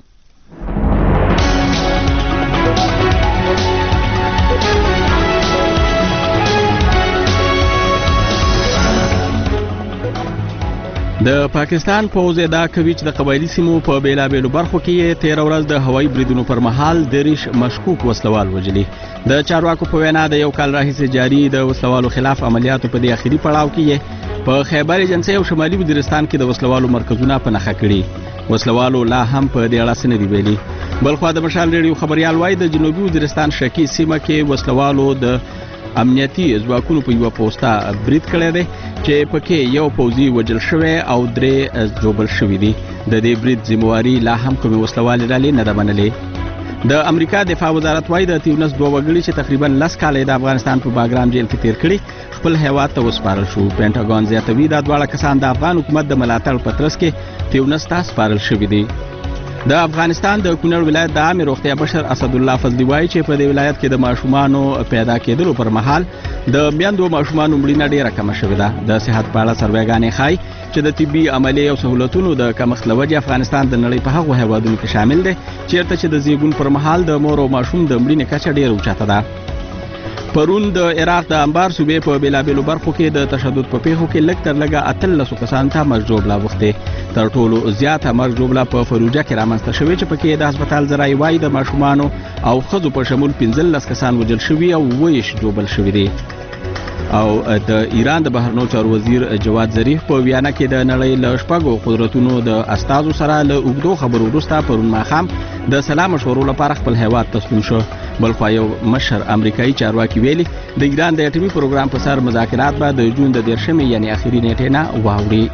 د پاکستان پوځ ادعا کوي چې د قبایلی سیمو په بیلابېلو برخو کې 13 ورځ د هوایي بریدونو پر مهال 10 مشکوک وسلوال وژلي. د چارواکو په وینا د یو کال راهیسې جاري د وسلوالو خلاف عملیاتو په دې اخیری پړاو کې په خیبر ایجنسۍ او شمالي وزیرستان کې د وسلوالو مرکزونه په نښه کړي. وسلوالو لا هم په دې اړه څه نه دي ویلي. بلخوا د مشال ریډیو خبريال وایي د جنوبي وزیرستان شکی سیمه کې وسلوالو د امنیتي ځواکونو په یو پوسټه برید کړی دی چې پکې یو پوځي وژل شوی او 3 جوبل شوی دي. د دې برید ذمہواری لا هم کومې وسلوالې ډلې نه ده منلې. د امریکا دفاع وزارت وایي د تیونس 2 وګړي چې تقریبا 10 کال د افغانستان په باګرام جیل کې تیر کړي خپل هیواد ته وسپارل شو. پینټاګون زیاتوي دا دواړه کسان د افغان حکومت د ملاتړ په ترڅ کې تیونس ته سپارل شوي دي. د افغانستان د کونړ ولایت د عامه روغتیا بشر اسد الله فضلی وایي چې په دې ولایت کې د ماشومانو پیدا کېدلو پر مهال د میندو ماشومانو مړینه ډیره کم شوې ده. د صحت په اړه سروېګانې ښایي چې د طبي عملیې او سہولتونو د کمښت له وجې افغانستان د نړۍ په هغو هیوادونو کې شامل دی چیرته چې د زیږون پر مهال د مور او ماشوم د مړینې کچه ډیره اوچته ده. پرون د عراق د انبار صوبې په بیلابېلو برخو کې د تشدد په پیښو کې لږ تر لږه 13 کسان ته مرګ ژوبله وختې. تر ټولو زیاته مرګ ژوبله په فروجه کې رامنځته شوې چې پکې د هسپتال ذرایع وایي د ماشومانو او ښځو په شمول 15 کسان وژل شوي او 20 جوبل شوي دي. او د ایران د بهرنیو چارو وزیر جواد ظریف په ویانا کې د نړۍ له شپږو قدرتونو د استازو سره له اوږدو خبرو وروسته پرون ماښام د سلا مشورو لپاره خپل هیواد تسلیم شو. بلخوا یو مشر امریکایي چارواکي ویلي د ایران د اټومي پروګرام په سر مذاکرات به د جون د 10 یعنی اخري نیټې نه واوړي.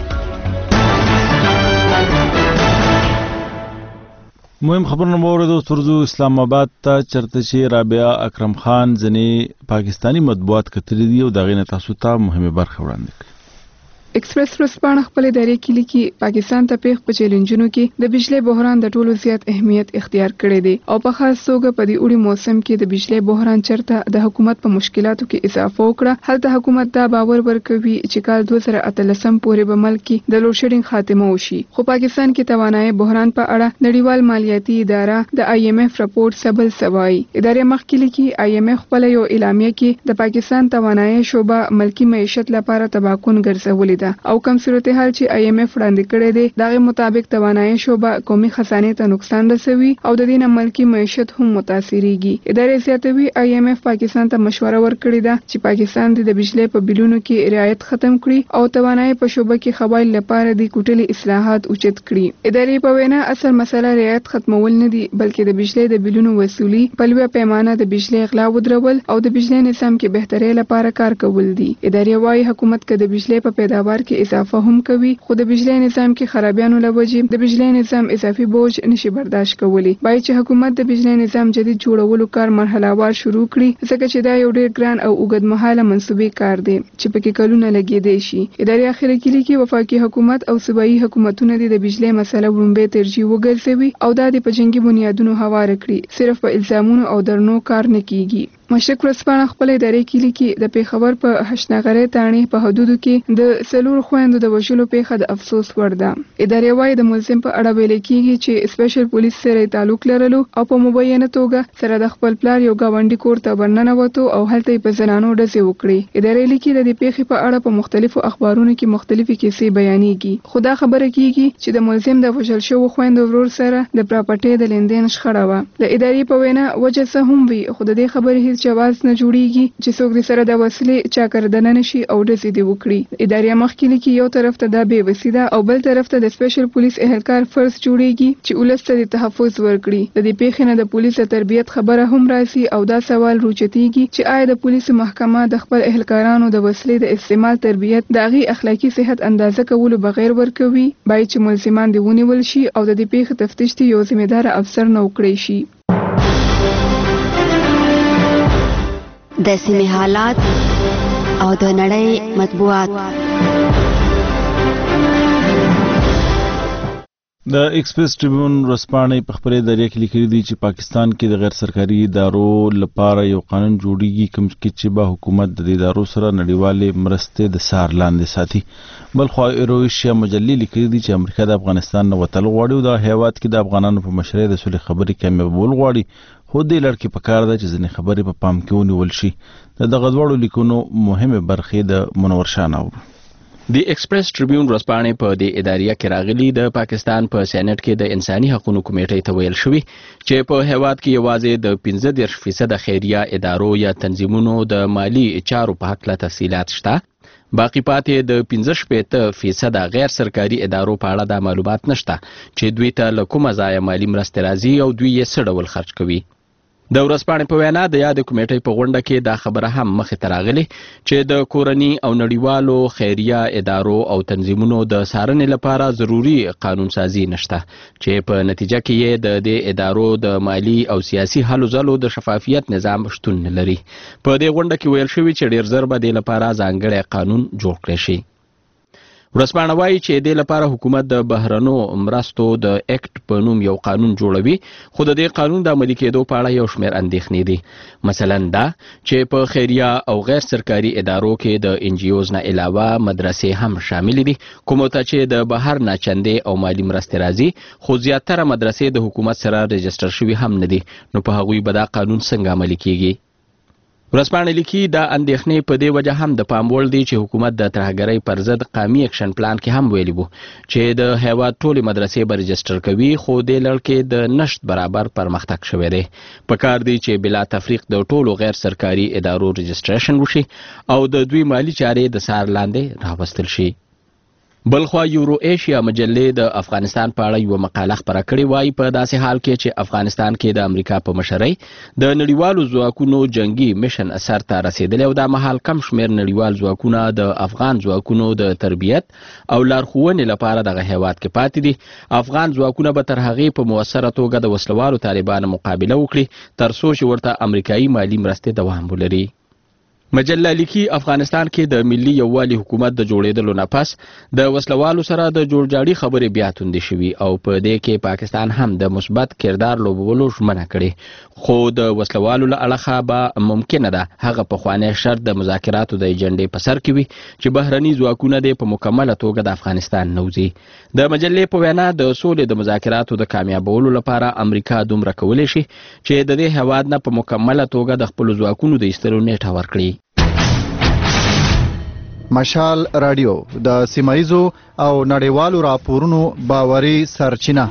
مهم خبرونه مورد ورځو اسلام آباد ته چرته چې رابعه اکرم خان ځنې پاکستانی مطبوعات کتلې دي او دغه نه تاسو ته مهمه برخه وړاندې کړي. ایکسپریس ورځپاڼه خپل ادارې کې لیکي پاکستان ته پیښ په چیلنجونو کې د بجلی بحران د ټولو زیات اهمیت اختیار کړی دی او په خاص توګه په دې اوړي موسم کې د بجلی بحران چرته د حکومت په مشکلاتو کې اضافه وکړه. هلته حکومت دا باور ورکوي چې کال 2013 پورې به ملک کې د لوډ شیډینګ خاتمه وشي. خو پاکستان کې توانایي بحران په اړه نړیوال مالیاتي اداره د IMF راپورټ سبل سوای. ادارې مخکې لیکي IMF خپل یو اعلامیه کې د پاکستان توانایي شوبه ملکی معیشت لپاره تباکون ګرځولې او کوم صورتحال چې IMF وړاندې کړی دی دغه مطابق توانایي شوبه قومي خزانه ته نقصان رسوي او د دې نه ملکی معیشت هم متاثریږي. ادارې زیاتوي IMF پاکستان ته مشوره ورکړې ده چې پاکستان د بجلی په بلونو کې رعایت ختم کړي او توانایي په شوبه کې قبایل لپاره د کوټلي اصلاحات اوچت کړي. ادارې په وینا اصل مسله رعایت ختمول نه دي بلکې د بجلی د بلونو وصولي په لویه پیمانه د بجلی غلا ودرول او د بجلی نظام کې بهتري لپاره کار کول دي. ادارې وايي حکومت کې د بجلی په پیداوار کې اضافه هم کوي خو د بجلی نظام کې خرابیانو لوجې د بجلی نظام اضافي بوج نشي برداشت کولی. وایي چې حکومت د بجلی نظام جدید جوړولو کار مرحله وار شروع کړي ځکه چې دا یو ډیر ګران او اوږدمهاله منصوبې کار دی چې پکې کلونه لګیدي شي. ادارې اخر کې وفاقي حکومت او صوبایي حکومتونه د بجلی مسله وړاندې ترجیح وګرځوي او دا د پجنګي بنیادونو هوار کړي صرف په الزامونو او درنو کار نه کیږي. مشرق ورځپاڼه خپل ادارې کې لیکي د پیښور په هشنغرې تاڼې په حدودو کې د سلور خويندو د وژلو پیښه د افسوس وړ ده. ادارې وايي د ملزم په اړه ویل کېږي چې سپیشل پولیس سره تعلق لرلو او په مبینه توګه سره د خپل پلار یو گاونډي کور ته ورننوتو او هلته په زنانو ډزې وکړي. ادارې لیکي د دې پیښې په اړه په مختلفو اخبارونو کې مختلفي کیسې بیانېږي خو دا خبره کېږي چې د ملزم د وژل شوو خويندو ورور سره د پراپرټي د لیندین شخړه وه. د ادارې په وینا وجه څه هم وي خو د دې خبرې هیڅ جواز نه جوړیږي چې څوک د سره د وسلې چاکردنه نشي او ډزې دې وکړي. ادارې مخکې لیکي یو طرف ته دا بې وسیده او بل طرف ته د سپیشل پولیس اهلکار فرض جوړیږي چې ولس ته د تحفظ ورکړي. د دې پیښې نه د پولیس تربیت خبره هم راځي او دا سوال روچتيږي چې آیا د پولیس محکمه د خپل اهلکارانو د وسلې د استعمال تربیت د هغې اخلاقي صحت اندازه کولو بغیر ورکوي. باید چې ملزمان دې ونیول شي او د دې پیښې تفتیش ته یو ذمہدار افسر نه وکړي شي. د سیمې حالات او د نړۍ مطبوعات. د ایکسپریس ټریبیون ورځپاڼې په خپلې دریه کې لیکلي دي چې پاکستان کې د غیر سرکاري ادارو لپاره یو قانون جوړیږي کوم چې به حکومت د ادارو سره نړیوالې مرستې د سار لاندې ساتي. بل خو ایرویشیا مجلې لیکلي دي چې امریکا د افغانستان نه وتل غواړي او د هیواد کې د افغانانو په مشرۍ د سولې خبرې کامیابول غواړي. خو دې لړ کې پکار ده چې ځینې خبرې په پام کې ونیول شي. د دغه دواړو لیکونو مهمه برخې د منور شاه اورو. د ایکسپریس ټریبیون ورځپاڼې په دې اداریه کې راغلي د پاکستان په سېنات کې د انساني حقوقو کمیټې ته ویل شوی چې په هیواد کې یوازې د 15% خیریه ادارو یا تنظیمونو د مالی چارو په حق له تفصیلات شته. باقی پاتې د 15% غیر سرکاري ادارو په اړه د معلومات نشته چې دوی ته له کومه ځایه مالی مرستې راځي او دوی یې څه ډول خرج کوي. د ورځپاڼې په وینا د یاد کمیټې په غونډه کې دا خبره هم مخې ته راغلې چې د کورني او نړیوالو خیریه ادارو او تنظیمونو د څارنې لپاره ضروري قانون سازي نشته چې په نتیجه کې یې د دې ادارو د مالی او سیاسي هلو ځلو د شفافیت نظام شتون نه لري. په دې غونډه کې ویل شوی چې ډیر زر به د لپاره ځانګړی قانون جوړ کړی شي. ورځپاڼه وایي چې د لپاره حکومت د بهرنو مرستو د اکټ په نوم یو قانون جوړوي خو د دې قانون د عملي کېدو په اړه یو شمېر اندېښنې دي. مثلا دا چې په خیریه او غیر سرکاري ادارو کې د NGOs نه علاوه مدرسې هم شامل دي کومو ته چې د بهر نه چندې او مالی مرستې راځي خو زیاتره مدرسې د حکومت سره رجسټر شوي هم نه دي نو په هغوی به دا قانون څنګه عملي کیږي. ورځپاڼه لیکي دا اندېښنې په دې وجه هم د پام وړ دي چې حکومت د ترهګرۍ پر ضد قومي اکشن پلان کې هم ویلي وو چې د هیواد ټولې مدرسې به رجسټر کوي خو دې لړ کې د نشت برابر پرمختګ شوی دی. پکار دی چې بلا تفریق د ټولو غیر سرکاري ادارو رجسټریشن وشي او د دوی مالی چارې د سار لاندې راوستل شي. بلخوا یورو ایشیا مجلې د افغانستان په اړه یو مقاله خپره کړې وایي په داسې حال کې چې افغانستان کې د امریکا په مشرۍ د نړیوالو ځواکونو جنگي میشن اثر ته رسیدلی او دا مهال کم شمېر نړیوال ځواکونه د افغان ځواکونو د تربیت او لارښوونې لپاره دغه هیواد کې پاتې دي. افغان ځواکونه به تر هغې په مؤثره توګه د وسلوالو طالبانو مقابله وکړي تر څو چې ورته امریکایي مالي مرستې دوام ولري. مجله لیکي افغانستان کې د ملي یووالي حکومت د جوړېدلو نه پس د وسلوالو سره د جوړجاړي خبرې بیا توندې شوي او په دې کې پاکستان هم د مثبت کردار لوبولو ژمنه کړې خو د وسلوالو له اړخه به ممکنه ده هغه پخوانی شرط د مذاکراتو د ایجنډې په سر کې وي چې بهرني ځواکونه دې په مکمله توګه د افغانستان نه وځي. د مجلې په وینا د سولې د مذاکراتو د کامیابولو لپاره امریکا دومره کولی شي چې د دې هیواد نه په مکمله توګه د خپلو ځواکونو د ایستلو نیټه ورکړي. مشال رادیو د سیمایزو او نړیوالو راپورونو باوري سرچینه.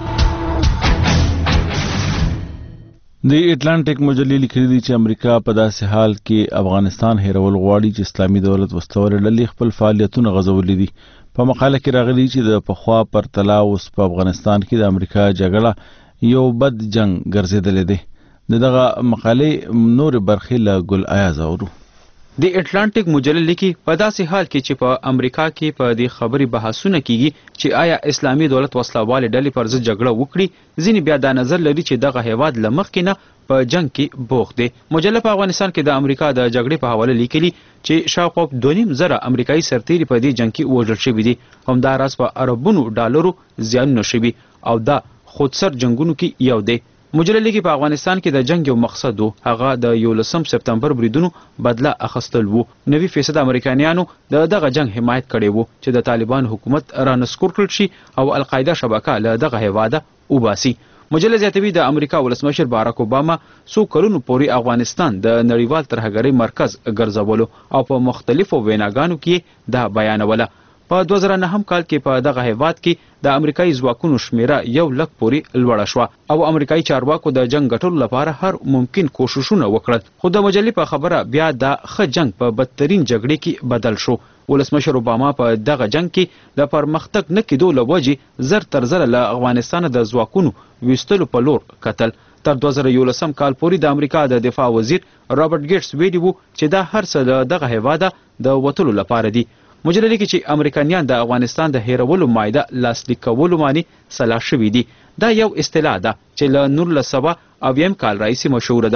د اټلانټیک مجلې لیکلي دي چې امریکا په داسې حال کې افغانستان هیرول غواړي چې اسلامي دولت وسلوالې ډلې خپل فعالیتونه غځولي دي. په مقاله کې راغلي چې د پخوا پرتله اوس په افغانستان کې د امریکا جګړه یو بد جنگ ګرځېدلی دی. دغه مقالې نور برخې له ګل ایاز اورو. د اټلانټیک مجله لیکي په داسې حال کې چې په امریکا کې په دې خبرې بحثونه کیږي چې آیا اسلامي دولت وسلوالې ډلې پر ضد جګړه وکړي ځینې بیا دا نظر لري چې دغه هیواد له مخکې نه په جنگ کې بوخت دی. مجله په افغانستان کې د امریکا د جګړې په حواله لیکلي چې شاوخوا 2.5 امریکایي سرتیري په دې جنگ کې وژل شوي دي. همداراز په اربونو ډالرو زیانونه شوي او دا خودسر جنگونو کې یو دی. مجله لیکي په افغانستان کې د جنگ یو مقصد وو هغه د 11 سپتمبر بریدونو بدله اخیستل وو. 90% امریکایانو دغه جنگ حمایت کړی وو چې د طالبان حکومت رانسکور کړل شي او القاعده شبکه له دغه هیواده وباسي. مجله زیاتوي د امریکا ولسمشر باراک اوباما څو کلونو پورې افغانستان د نړیوال ترهګرۍ مرکز ګرځولو او په مختلفو ویناګانو کې دا بیانوله. په 2009 کال کې په دغه هیواد کې د امریکایي ځواکونو شمیره 1 لک پورې لوړه شوه او امریکایي چارواکو د جنگ ګټلو لپاره هر ممکن کوششونه وکړل خو د مجلې په خبره بیا د ښه جنگ په بدترین جګړې کې بدل شو. ولسمشر اوباما په دغه جنگ کې د پرمختګ نه کېدو له وجې زر تر زره له افغانستان د ځواکونو ویستلو په لور کتل. تر 2011 کال پورې د امریکا د دفاع وزیر رابرټ ګیټس ویلي وو چې دا هر څه دغه هیواده د وتلو لپاره دي. مجله لیکي چې امریکایان د افغانستان د هیرولو مایده لاسلیک کولو باندې سلا شوي دي. دا یو اصطلاح ده چې له 1990 کال راهیسې مشهوره ده.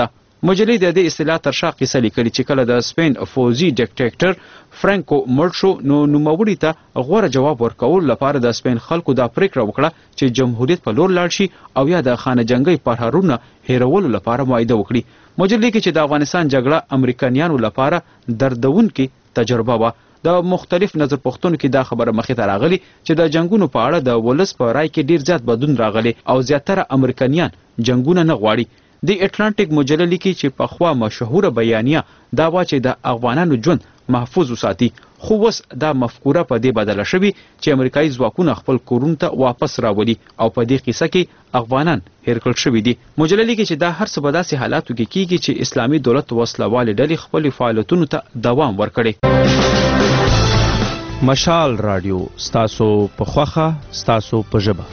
مجلې د دې اصطلاح تر شا قصه لیکلي چې کله د سپین فوزي ډیکټیټر فرانکو مرشو نو نوموړي ته غوره جواب ورکول لپاره د سپین خلکو دا پریکړه وکړه چې جمهوریت په لور لاړ شي او یا د خانه جنگي پرهارونه هیرولو لپاره معاهده وکړي. مجلې کې چې د افغانستان جګړه امریکایانو لپاره دردونکې تجربه وه. د مختلف نظر پوښتنو کې دا خبره مخې ته راغلي چې د جنگونو په اړه د ولس په رای کې ډیر زیات بدلون راغلی او زیاتره امریکایان جنگونه نه غواړي. د اټلانټیک مجله لیکي چې پخوا مشهوره بیانیه دا وا چې د افغانانو ژوند محفوظ وساتي، خو اوس دا مفکوره په دې بدله شوې چې امریکایي ځواکونه خپل کورونو ته واپس راولي او په دې قصه کې افغانان هیر کړل شوي دي. مجله لیکي چې دا هر څه په داسې حالاتو کې کیږي چې اسلامي دولت وسلوالې ډلې خپل فعالیتونو ته دوام ورکړي. مشال رادیو ستاسو په خوخه ستاسو په ژبه.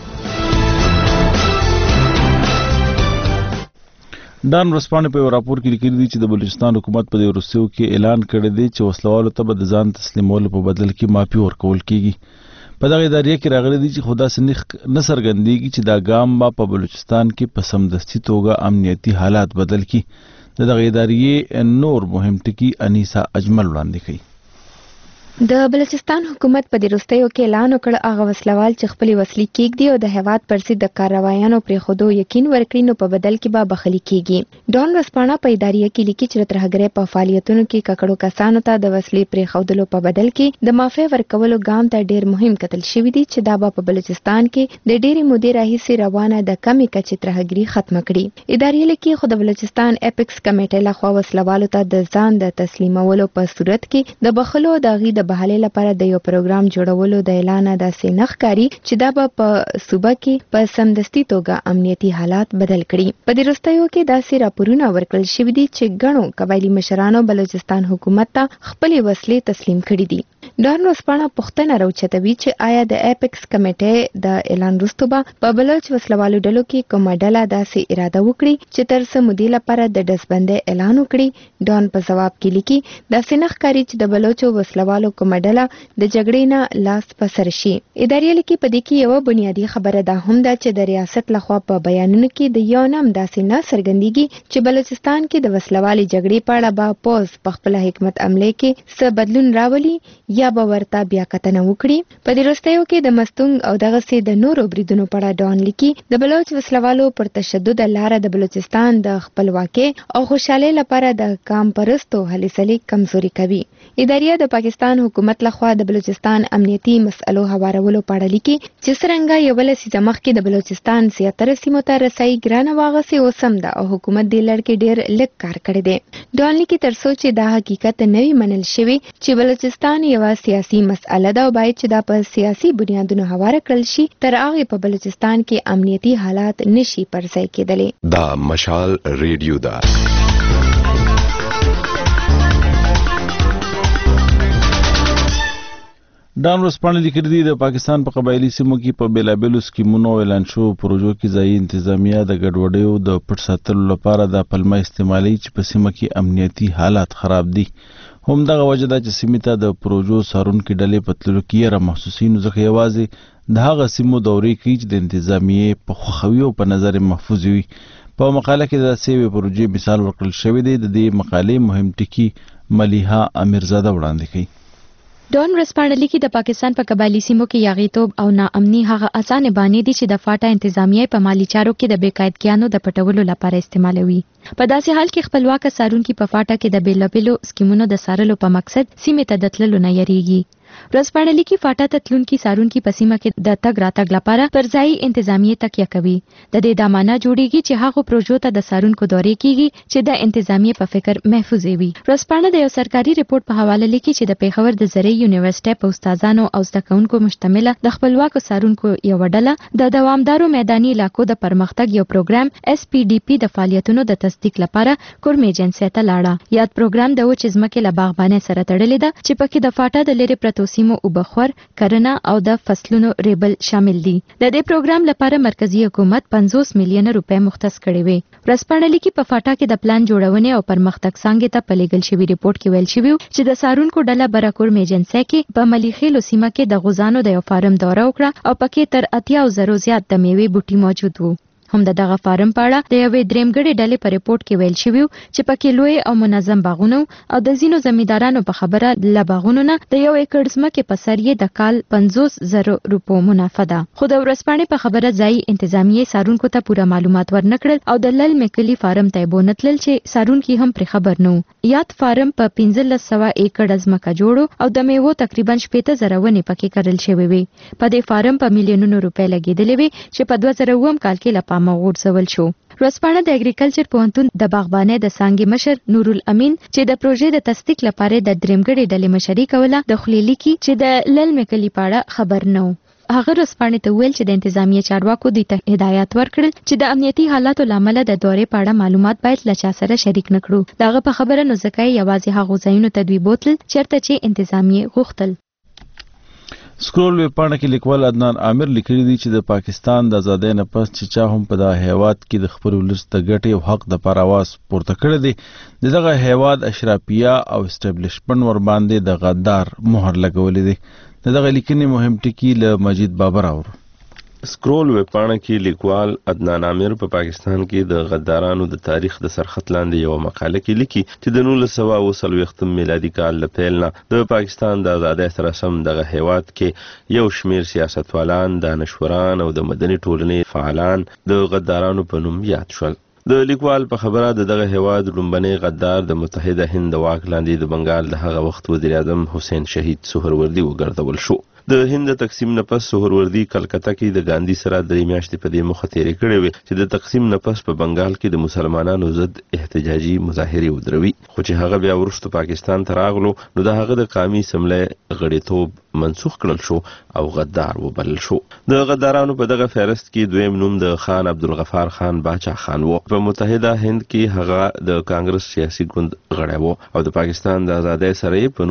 ډان ورځپاڼې په یو راپور کې لیکلي دي چې د بلوچستان حکومت په دې وروستیو کې اعلان کړی دی چې وسلوالو ته به د ځان تسلیمولو په بدل کې معافي ورکول کیږي. په دغه ادارې کې راغلي دي چې خو داسې نه څرګندېږي چې دا ګام به په بلوچستان کې په سمدستي توګه امنیتي حالات بدل کړي. د دغه ادارې نور مهم ټکي انیسا اجمل وړاندې کوي. د بلوچستان حکومت په دې وروستیو کې اعلان وکړ هغه وسلوال چې خپلې وسلې کېږدي او د هیواد پر ضد د کاروایانو پرېښودو یقین ورکړي نو په بدل کې به بخښلي کېږي. ډان ورځپاڼه په ادارې کې لیکي چې د ترهګرۍ په فعالیتونو کې ککړو کسانو ته د وسلې پرېښودلو په بدل کې د معافۍ ورکولو ګام ته ډېر مهم کتل شوي دي چې دا به په بلوچستان کې د ډېرې مودې راهیسې روانه د کمې کچې ترهګري ختمه کړي. ادارې لیکي خو د بلوچستان اپیکس کمیټې لخوا وسلوالو ته د ځان د تسلیمولو په صورت کې د بخښلو د هغې د بحالۍ لپاره د یو پروګرام جوړولو د اعلان داسې نه ښکاري چې دا به په صوبه کې په سمدستي توګه امنیتي حالات بدل کړي. په دې وروستیو کې داسې راپورونه ورکړل شوي دي چې ګڼو قبایلي مشرانو بلوچستان حکومت ته خپلې وسلې تسلیم کړي دي. ډان ورځپاڼه پوښتنه راوچتوي چې آیا د اپیکس کمیټې د اعلان وروسته به په بلوچ وسلوالو ډلو کې کومه ډله داسې اراده وکړي چې تر څه مودې لپاره د ډزبندۍ اعلان وکړي. ډان په ځواب کې لیکي داسې نه ښکاري چې د بلوچو وسلوالو کومه ډله د جګړې نه لاس په سر شي. ادارې لیکي په دې کې یوه بنیادي خبره دا هم ده چې د ریاست لخوا په بیانونو کې د یو نام داسې نه څرګندېږي چې بلوچستان کې د وسلوالې جګړې په اړه به پوز په خپله حکمت عملۍ کې څه بدلون راولي یا به ورته بیا کتنه وکړي. په دې وروستیو کې د مستونګ او دغسې د نورو بریدونو په اړه ډان لیکي د بلوچ وسلوالو پر تشدد لاره د بلوچستان د خپلواکۍ او خوشحالۍ لپاره د کام پرستو هلې ځلې کمزوري کوي. ادارې د پاکستان حکومت لخوا د بلوچستان امنیتي مسئلو هوارولو په اړه لیکي چې څرنګه یوه لسیزه مخکې د بلوچستان زیاتره سیمو ته رسایي ګرانه واغسې اوس هم ده او حکومت دې لړ کې ډېر لږ کار کړی دی. ډان لیکي تر څو چې دا حقیقت نه وي منل شوی چې بلوچستان یوه سیاسي مسئله ده او باید چې دا په سیاسي بنیادونو هواره کړل شي تر هغې په بلوچستان کې امنیتي حالات نشي پر ځای کېدلی. دا مشال ریډیو ده. ډان ورځپاڼه لیکلي دي د پاکستان په قبایلي سیمو کې په بېلابېلو سکیمونو او اعلان شوو پروژو کې ځایي انتظامیه د ګډوډیو د پټ ساتلو لپاره دا پلمه استعمالوي چې په سیمه کې امنیتي حالات خراب دي. همدغه وجه ده چې سیمې ته د پروژو څارونکي ډلې په تللو کې یې محسوسین ځکه یوازې د هغه سیمو دورې کوي چې د انتظامیې په خوښوي او په نظر محفوظ وي. په مقاله کې د داسې پروژې مثال ورکړل شوی دی. د دې مقالې مهم ټکي ملیحه امیرزاده وړاندې کوي. ډان ورځپاڼه لیکي د پاکستان په قبایلي سیمو کې یاغیتوب او ناامني هغه اسانه بانې دي چې د فاټا انتظامیه په مالی چارو کې د بېقاعدګیانو د پټولو لپاره استعمالوي. په داسې حال کې خپلواک څارونکي په فاټا کې د بېلابېلو سکیمونو د څارلو په مقصد سیمې ته د تللو نه یریږي. ورځپاڼه لیکي فاټا ته تلونکي څارونکي په سیمه کې د تګ راتګ لپاره پر ځایي انتظامیې تکیه کوي. د دې دا معنی جوړیږي چې هغو پروژو ته د څارونکو دورې کیږي چې د انتظامیې په فکر محفوظ وي. ورځپاڼه د یو سرکاري ریپورت په حواله لیکي چې د پیښور د زرعي یونیورسيټي په استادانو او زده کوونکو مشتمله د خپلواکو څارونکو یو ډله د دوامدارو میداني علاقو د پرمختګ یو پروګرام SPDP د فعالیتونو د تصدیق لپاره کورمې ایجنسۍ ته لاړه. یاد پروګرام د وچې ځمکې له باغبانۍ سره تړلی ده چې پکې د فاټا د لرې پرتو سیمو اوبخور، کرنه او د فصلونو ریبل شامل دي. د دې پروګرام لپاره مرکزی حکومت 50 میلیونه روپۍ مختص کړي وي. ورځپاڼه لیکي په فاټا کې د پلان جوړونې او پرمختګ څانګې ته په لیږل شوي ریپورت کې ویل شوي چې د څارونکو ډله برکور میجنسۍ کې په ملیخیلو سیمه کې د غوزانو د یو فارم دوره وکړه او پکې تر 80,000 زیات د میوې بوټي موجود وو. هم دغه فارم په اړه د یوې درېمګړې ډلې په ریپورت کې ویل شوی چې پکې لوی او منظم باغونه او د ځینو زمیندارانو په خبره ل باغونو نه د 1 ایکړ ځمکې په سر یې د کال 50,000 روپو منافع ده. خو د ورځپاڼې په خبره ځای انتظامیه سارونکو ته پوره معلومات ورنکړل او د لل مکلی فارم ته بونتلل چې سارونکي هم پر خبر نو. یاد فارم په 1500 ایکړ ځمکه جوړو او د میوو تقریبا 70,000 ونې پکې کرل شوی وي. په دې فارم په میلیونونو روپۍ لګیدلې وي چې په 2009 کال کې لپاره غورځول شو. ورځپاڼه د اګریکلچر پوهنتون د باغبانۍ د څانګې مشر نور الامین چې د پروژې د تصدیق لپاره د درېمګړې ډلې مشري کوله د خلیلی کې چې د لل مکلی پاړه خبر نه و. هغه ورځپاڼې ته ویل چې د انتظامیه چارواکو د هدایت ورکړل چې د امنیتي حالاتو لامل د دورې پاړه معلومات باید له چا سره شریک نکړو. دغه په خبره نو ځکه یوازې هغه ځایونو ته دوی بوتل چیرته چې انتظامیه غوښتل. سکرول ویبپاڼه کې لیکوال عدنان عامر لیکلي دي چې د پاکستان د آزادۍ نه پس چې چا هم په دا هیواد کې د خپل ولس د ګټې او حق د پر आवाज پورته کړی دی دغه هیواد اشرافیه او اسټابلیشمنت ور باندې د غدار مهر لګولې دي. دغه لیکنې مهم ټکی له مجید بابر اورو. سکرول ویبپاڼه کې لیکوال عدنان عامر په پاکستان کې د غدارانو د تاریخ د سرخط لاندې یو مقاله کې لیکي چې د 1940 میلادي کال له پیل نه د پاکستان د آزادۍ سره سم دغه هیواد کې یو شمیر سیاستوالان، دانشوران او د مدني ټولنې فعالان د غدارانو په نوم یاد شول. د لیکوال په خبره دغه هیواد لومبني غدار د متحده هند د واک لاندې د بنگال د هغه وخت وزیر اعظم حسین شهید سهروردي وګرځول شو. د هند تقسیم نه پس سهروردي کلکته کې د ګاندھی سره 3 میاشتې په دې مخه تیرې کړې وې چې د تقسیم نه پس په بنگال کې د مسلمانانو ضد احتجاجي مظاهرې ودروي. خو چې هغه بیا وروسته پاکستان ته راغلو نو د هغه د قومي سملې غړیتوب منسوخ کړل شو او غدار وبلل شو. د غدارانو په دغه فهرست کې دویم نوم د خان عبدالغفار خان باچا خان و. په متحده هند کې هغه د کانګرس سیاسي ګوند غړی و او د پاکستان د آزادۍ سره په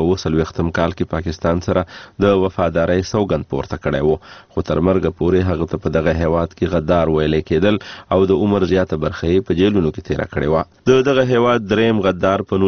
1940 کال کې پاکستان سره د وفادارۍ سوګند پورته کړی و. خو تر مرګ پورې هغه ته په دغه هیواد کې غدار ویل کېدل او د عمر زیاته برخه په جیلونو کې تیره کړې و. د دغه هیواد دریم غدار په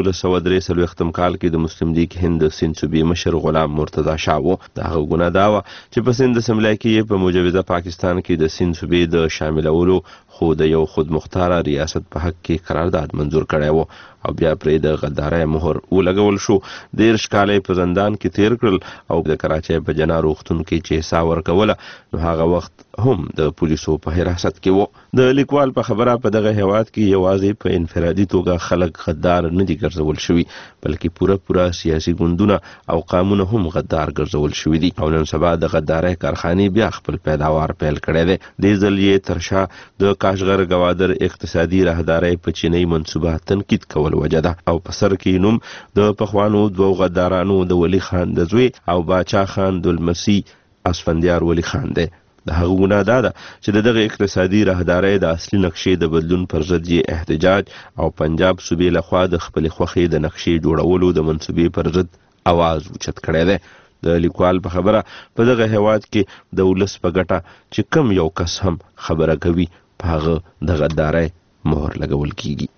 1943 کال کې د مسلم لیگ هند سند صوبې مشر غلام مرتضی شاه و. دغه ګناه دا وه چې په سند اسمبلی کې په مجوزه پاکستان کې د سند صوبې د شاملولو خو د یو خود مختاره ریاست په حق کې قرارداد منظور کړی و او بیا پرې د غدارۍ مهر ولګول شو. 13 کاله په زندان کې تیر کړل او د کراچۍ په جنا روغتون کې چې حصه ورکوله نو هغه وخت هم د پولیسو په حراست کې و. د لیکوال په خبره په دغه هیواد کې یوازې په انفرادي توګه خلک غدار نه دي ګرځول شوي بلکې پوره سیاسي ګوندونه او قانون هم غدار ګرځول شوي دي او نن سبا د غدارۍ کارخانې بیا خپل پیداوار پیل کړی دی. دې ځل یې تر شا د کاشغر ګوادر اقتصادي راهدارۍ په چینی منصوبه تنقید کول وجه ده او په سر کې نوم د پخوانو دوه غدارانو د ولی خان د زوی او باچا خان دلمسی اسفندیار ولی خان دی. د هغه ګناه دا ده چې دغه اقتصادي راهدارۍ د اصلي نقشې د بدلون پر ضد یې احتجاج او پنجاب صوبې لخوا د خپل خوښې د نقشې جوړولو د منصوبې پر ضد आवाज اوچت کړی دی. د لیکوال په خبره په دغه هیواد کې د ولس په ګټه چې کم یو کس هم خبره کوي په هغه د غدارۍ مهر لګول کیږي.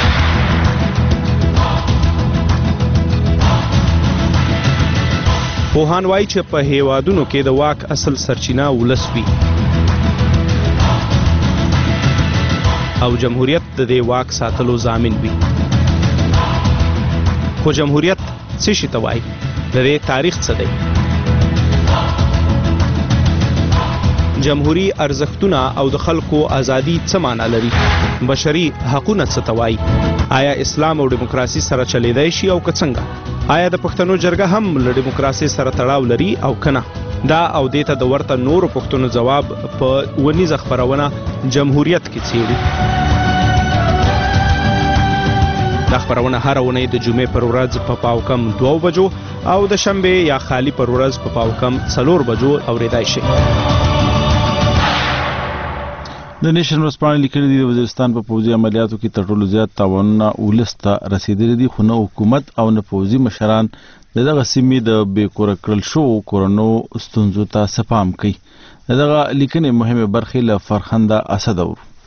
پوهان وایي چې په هیوادونو کې د واک اصل سرچینه ولس وي او جمهوریت د دې واک ساتلو ضامن وي. خو جمهوریت څه شي ته وایي؟ د دې تاریخ څه دی؟ جمهوری ارزښتونه او د خلکو ازادي څه معنا لري؟ بشري حقوقونه څه ته وایي؟ آیا اسلام او دیموکراسي سره چلیدای شي او که څنګه؟ آیا د پښتنو جرګه هم له دیموکراسي سره تړاو لري او کنه؟ دا او دیته د ورته نورو پښتنو جواب په ونیزه خبرونه جمهوریت کې څیړي. دا خبرونه هر ونې د جمعې پر ورځ په پاوکم 2 بجو او د شنبه یا خالی پر ورځ په پاوکم 4 بجو اوریدای شي. د نیشن ورځپاڼې لیکلي دي د وزیرستان په پوځي عملیاتو کې تر ټولو زیات تاوانونه ولس ته رسېدلي دي خو نه حکومت او نه پوځي مشران د دغه سیمې د بې کوره کړل شوو کورنو ستونزو ته څه پام کوي. د دغه لیکنې مهمې برخې له فرخنده اسد اورو.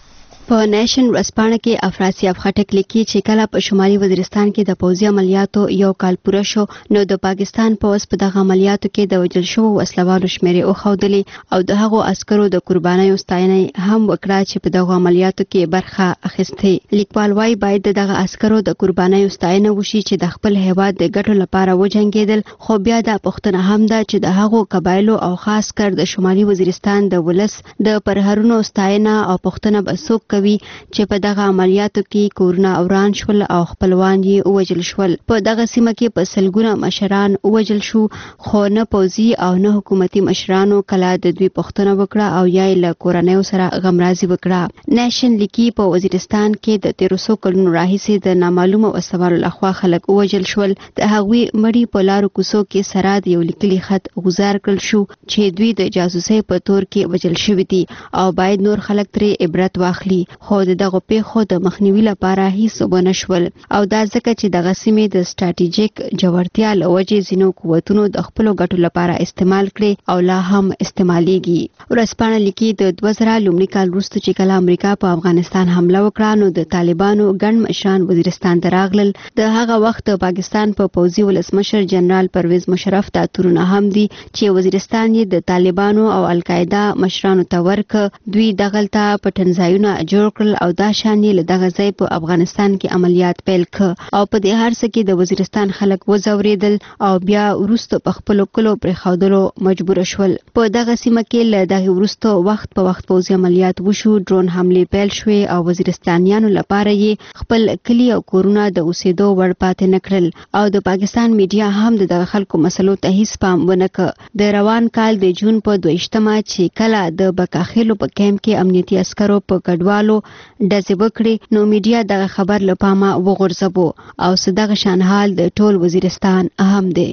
په نیشن ورځپاڼه کې افراسیاب خټک لیکي چې کله په شمالي وزیرستان کې د پوځي عملیاتو یو کال پوره شو نو د پاکستان پوځ په دغه عملیاتو کې د وژل شوو وسلوالو شمیرې وښودلې او د هغو عسکرو د قربانیو ستاینه هم وکړه چې په دغه عملیاتو کې برخه اخیستې. لیکوال وايي باید دغه عسکرو د قربانیو ستاینه وشي چې د خپل هیواد د ګټو لپاره وجنګېدل، خو بیا دا پوښتنه هم ده چې د هغو قبایلو او خاص کر د شمالي وزیرستان د ولس د پرهرونو ستاینه او پوښتنه به څوک کوي چې په دغه عملیاتو کې کورونه وران شول او خپلوان یې وژل شول. په دغه سیمه کې په سلګونه مشران وژل شو، خو نه پوځي او نه حکومتي مشرانو کله د دوی پوښتنه وکړه او یا یې له کورنیو سره غمرازي وکړه. نیشن لیکي په وزیرستان کې د 1300 کلونو راهیسې د نامعلومه وسوالو لخوا خلک وژل شول. د هغوی مړي په لارو کوڅو کې سره د یو لیکلي خط غوځار کړل شو چې دوی د جاسوسۍ په تور کې وژل شوي دي او باید نور خلک ترې عبرت واخلي، خو د دغه پیښو د مخنیوي لپاره هیڅ ونه شول او دا ځکه چې دغه سیمې د سټراټیژیک جوړتیا له وجې ځینو قوتونو د خپلو ګټو لپاره استعمال کړي او لا هم استعمالیږي. ورځپاڼه لیکي د 2000 لومړي کال وروسته چې کله امریکا په افغانستان حمله وکړه نو د طالبانو ګڼ مشران وزیرستان ته راغلل. د هغه وخت د پاکستان په پوځي ولسمشر جنرال پرویز مشرف دا تورونه هم دي چې وزیرستان یې د طالبانو او القاعده مشرانو ته ورک. دوی دغلته پټنځایونه جوړ کړل او دا شان یې له دغه ځای په افغانستان کې عملیات پیل کړ او په دې هر څه کې د وزیرستان خلک وځورېدل او بیا وروسته په خپلو کلو پرېښودلو مجبور شول. په دغه سیمه کې له دغه وروسته وخت په وخت پوځي عملیات وشو، ډرون حملې پیل شوې او وزیرستانیانو لپاره یې خپل کلی او کورونه د اوسېدو وړ پاتې نه کړل او د پاکستان میډیا هم د دغه خلکو مسلو ته هیڅ پام ونه کړ. د روان کال د جون په 22مه چې کله د بکاخیلو په کیمپ کې امنیتي عسکرو په کډوالو ډزې وکړې نو میډیا دغه خبر له پامه وغورځوو او دغه شان حال د ټول وزیرستان هم دی.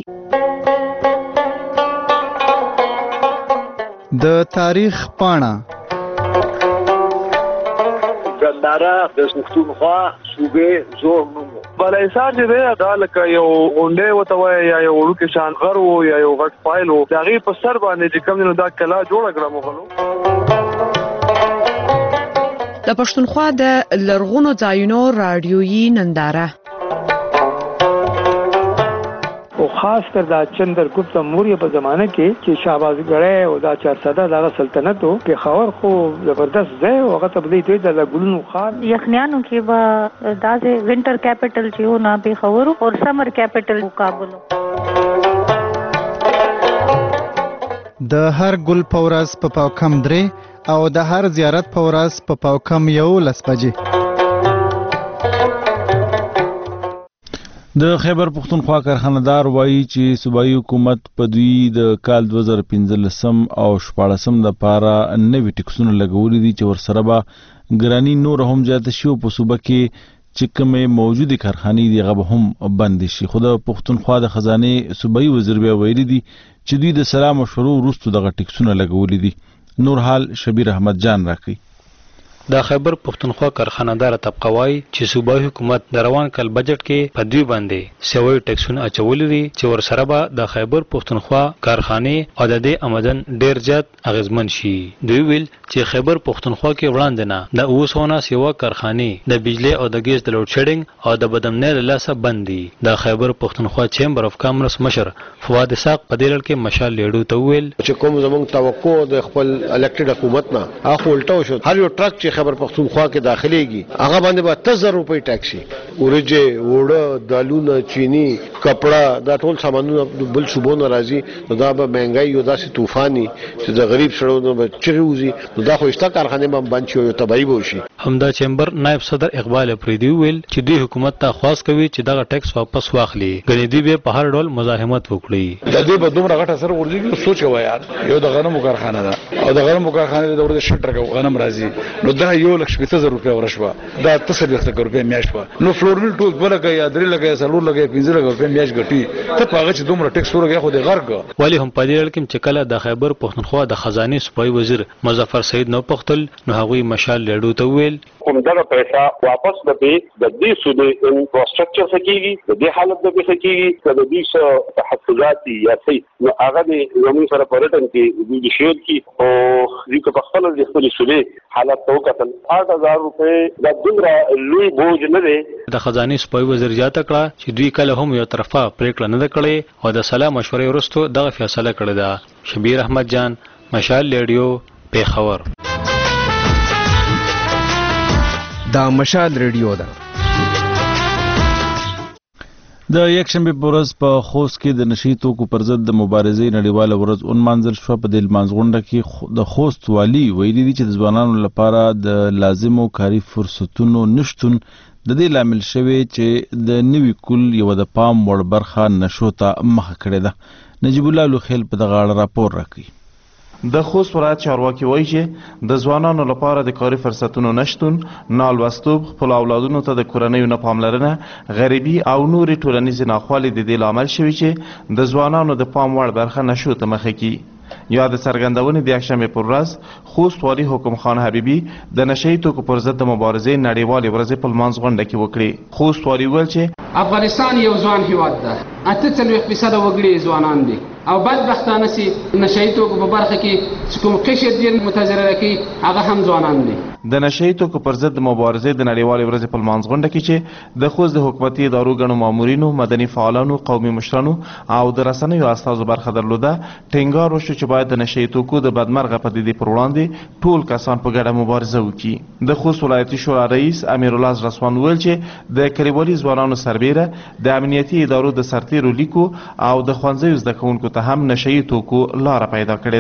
د تاریخ پاڼه ګنداره د پښتونخوا صوبې زوړ نوم بلایسار چې دی دا لکه یو غونډې ورته وایي یا یو وړوکی شان غر و یا یو غټ فایل و، د هغې په سر باندې چې کوم دی نو دا کلا جوړه کړه مغلو. د پښتونخوا د لرغونو ځایونو راډیویي ننداره او خاص کر دا چندرګپت موریه په زمانه کې چې شهبازګړی او دا 400 دغه سلطنت او پېښور خو زبردست ځای او هغه ته بدلی د لګولونو خار یخنیانو کې به داسې وینټر کیپټل چې و نه پېښور او سمر کیپټل کابل. د هر ګل په ورځ په پاوکم درې او د هر زیارت په ورځ په پاوکم 11 بجې. د خیبر پښتونخوا کارخانه‌دار وایي چې صوبایي حکومت په دوی د کال 2015 او 14 لپاره نوي ټکسونه لګولي دي چې ورسره به ګرانی نور هم زیاته شي او په صوبه کې چې کومې موجودي کارخانې دي هغه هم بند شي. خو د پښتونخوا د خزانه صوبایي وزیر بیا ویلي دي چې دوی د سلام مشورو وروسته دغه ټکسونه لګولي دي. نور حال شبیر احمد جان راکړي. د خیبر پښتونخوا کارخانه‌دار طبقه وايي چې صوبایي حکومت د روان کال بجټ کې په دوی باندې سوي ټکسونه اچولي دي چې ورسره به د خیبر پښتونخوا کارخانې او د دې آمدن ډیر زیات اغیزمن شي. دوی ویل چې خیبر پښتونخوا کې وړاندې نه د اوسونه سیوا کارخانې د بجلی او د ګیس د لوډ شیډینګ او د بدمنۍ له لاسه بند دي. د خیبر پښتونخوا چیمبر اف کامرس مشر فواد اسحاق په دې لړ کې مشال لیډو ته ویل چې کوم زموږ توقع د خپل الکټډ حکومت نه هغه الټو شو. هر یو ټرک چې خیبر پښتونخوا کې داخليږي هغه باندې به 1000 روپۍ ټیکس شي. ورجه وړه دالونه چینی کپڑا دا ټول سامانونه بل صوبونه راځي دا به مهنګای یو داسې طوفاني چې د غریب سړیو به چغوزي دا خو استا کارخانه باندې بند شي او تباہي به شي. همدا چیمبر نائب صدر اقبال افریدی ویل چې دوی حکومت ته خواست کوي چې دغه ټیکس واپس واخلي. غنی دوی به په هر ډول مزاحمت وکړي. د دې په دومره غټه سره ورځي سوچ وای یار یو د غنمو کارخانه ده او د غنمو کارخانه د ورته شټر غنم راځي نو دا 1,50,000 روپیا ورشوا دا 300 روپیا میاشت نو فلورمل ټول بلګه یا درې لګه سلور لګه 15 روپیا میاشت ګټي ته پاغه چې دومره ټیکس ورغه خو د غرګ ولی هم په دې لړ کې چې کله د خیبر پښتونخوا د خزانه صوبایي وزیر مظفر سید نو پختل نو هغوی مشال لیډو ته ویل همدغه پیسې واپس به د دې صوبې انفراستراکچر سکیږي د دې حالت به سکیږي چې د دې څه تحفظات یا سي نو هغه د زموږ سره پرټن کې د شهود کې او د خپل د خپل صوبې حالت توګه کتل 8000 روپۍ د دومره لوی بوج نه دی. د خزانه سپوږ وزیر جاته کړه چې دوی کله هم یو طرفه پریکړه نه کړې او د سلا مشورې وروسته دغه فیصله کړې ده. شبیر احمد جان، مشال ریډیو، پیښور. دا مشال ریډیو ده. د یکشنبه په ورځ په خوست کې د نشي توکو پر ضد د مبارزې نړیواله ورځ ونمانځل شوه. په دې لمانځغونډه کې د خوست والي ویلي دي چې د ځوانانو لپاره د لازمو کاري فرصتونو نشتون د دې لامل شوی چې د نوي کل یو د پام وړ برخه نشو ته مخه کړې ده. نجیب الله لوخیل په دغه اړه راپور راکوي. د خوست ولایت چارواکي وایي چې د ځوانانو لپاره د کاري فرصتونو نشتون، نالوستوب، خپل اولادونو ته د کورنیو نه پاملرنه، غریبي او نورې ټولنیزې ناخوالې د دې لامل شوي چې د ځوانانو د پام وړ برخه نشو ته مخه کړي. یا د څرګندونې د یکشنبې پر ورځ خوست والي حکم خان حبیبي د نشهیي توکو پر ضد د مبارزې نړیوالې ورځې په لمانځغونډه کې وکړې. خوست والي وویل چې افغانستان یو ځوان هیواد ده، 48% وګړي ځوانان دي او بدبختانه سي نشهیي توکو په برخه کې چې کوم قشر دي متضرره کوي هغه هم ځوانان دي. د نشهیي توکو پر ضد مبارزې د نړیوالې ورځې په لمانځغونډه کې چې د خوست د حکومتي ادارو ګڼو مامورینو، مدني فعالانو، قومي مشرانو او د رسنیو استازو برخه درلوده، ټینګار وشو چې باید د نشهیي توکو د بدمرغه پدیدې پر وړاندې ټول کسان په ګډه مبارزه وکړي. د خوست ولایتي شورا رئیس امیرالله زرسوان وویل چې د کلیوالي ځوانانو سربیره د امنیتي ادارو د سرتیرو لیکو او د ښوونځیو زده کوونکو ته هم نشهیي توکو لاره پیدا کړې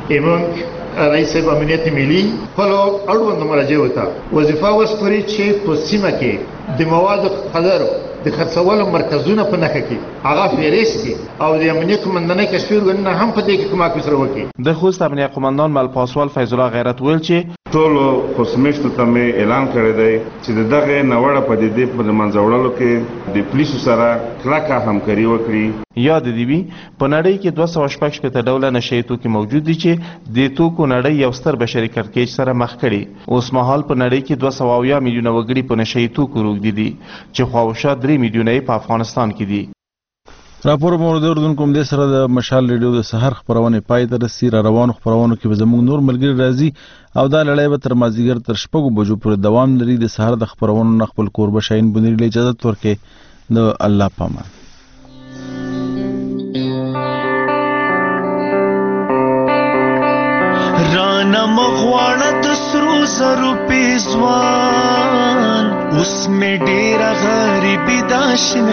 ده. رئیس صاحب امنیت ملی خپلو اړوندو مراجعو ته وظیفه وسپاري چې په سیمه کې د موادو قدر د خرڅولو مرکزونه په نښه کړي، هغه فهرست کړي او د امنیت قومندانۍ کشفي ارګانونه هم په دې کې کمک ورسره وکړي. د خوست امنیه قومندان مل پاسوال فیض الله غیرت ویل چې ټولو خوستمیشتو ته مې اعلان کړی دی چې د دغه ناوړه پدیدې په له منځه وړلو کې د پولیسو سره کلکه همکاري وکړي. یاد دې وي په نړۍ کې 216 ډوله نشهیي توکي موجود دي چې د توکو نړۍ یو ستر بشري کړکېچ سره مخ کړي. اوس مهال په نړۍ کې 270 میلیونه وګړي په نشهیي توکو روږدي دي چې خواوشا 3 میلیونه په افغانستان کې دي. راپور مورد اردوونکو د سره د مشال ریډیو د سحر خبرونه پای ته رسي. را روانو خبرونو کې به زموږ نور ملګری راځي او دا لړۍ به تر مازیګر تر 6 بجو پورې دوام لري. د سحر د خبرونو نه خپل کوربه شاهین بنيري له اجازه ورکې د الله پامان. رانا مغواړه د سرو زرو پیزوان اوس مې ډېره غریبي دا شین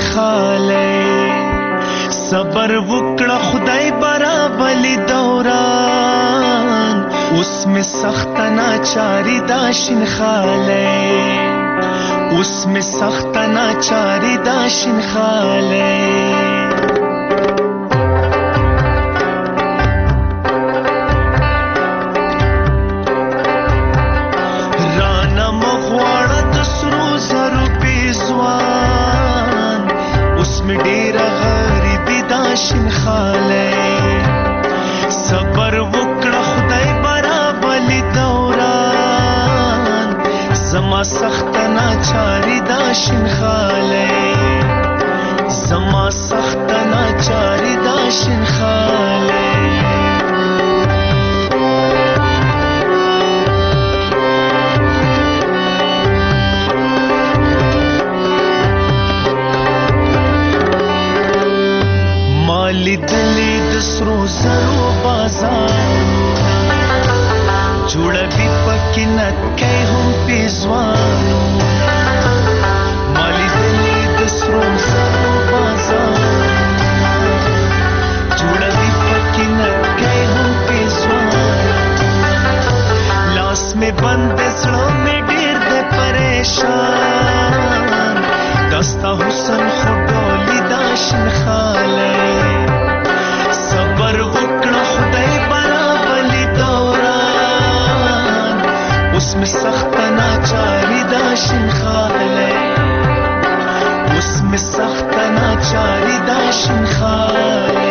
خالی صبر وکړه خدای برابلی دوران اوس مې سخت ناچاری دا شین خالی اوس مې سخت ناچاری دا شین خالی شین خاله صبر وکړه خدای برابلی دوران زما سخت ناچاری دا شین خاله زما سخت ناچاری دا شین خاله لیدلی د سرو زرو بازارونه جوړوي پکې نتکۍ هم پیزوانونه ما لیدلی د سرو زرو بازارونه جوړوي پکې نتکۍ هم پیزوانونه لاس مې بند زړه مې ډېر د پریشان دستا حسن خو ډولي دا شین خاله صبر وکړه خدای برابلی دوران اوس مې سخت ناچاری دا شین خاله اوس مې سخت ناچاری دا شین خاله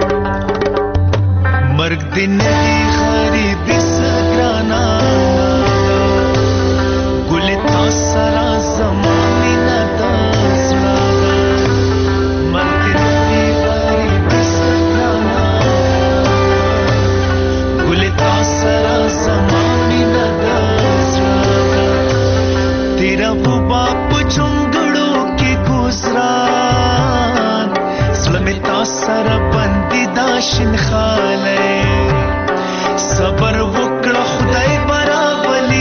مرګ دې نه غریبي سګرانا چونګړو کې گزران سلمه تاسر بندي دا شنخاله صبر وکړه خدای برابلی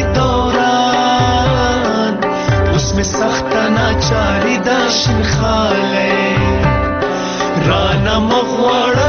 دوران اوس می سخت ناچاری دا شنخاله رانا مغوړ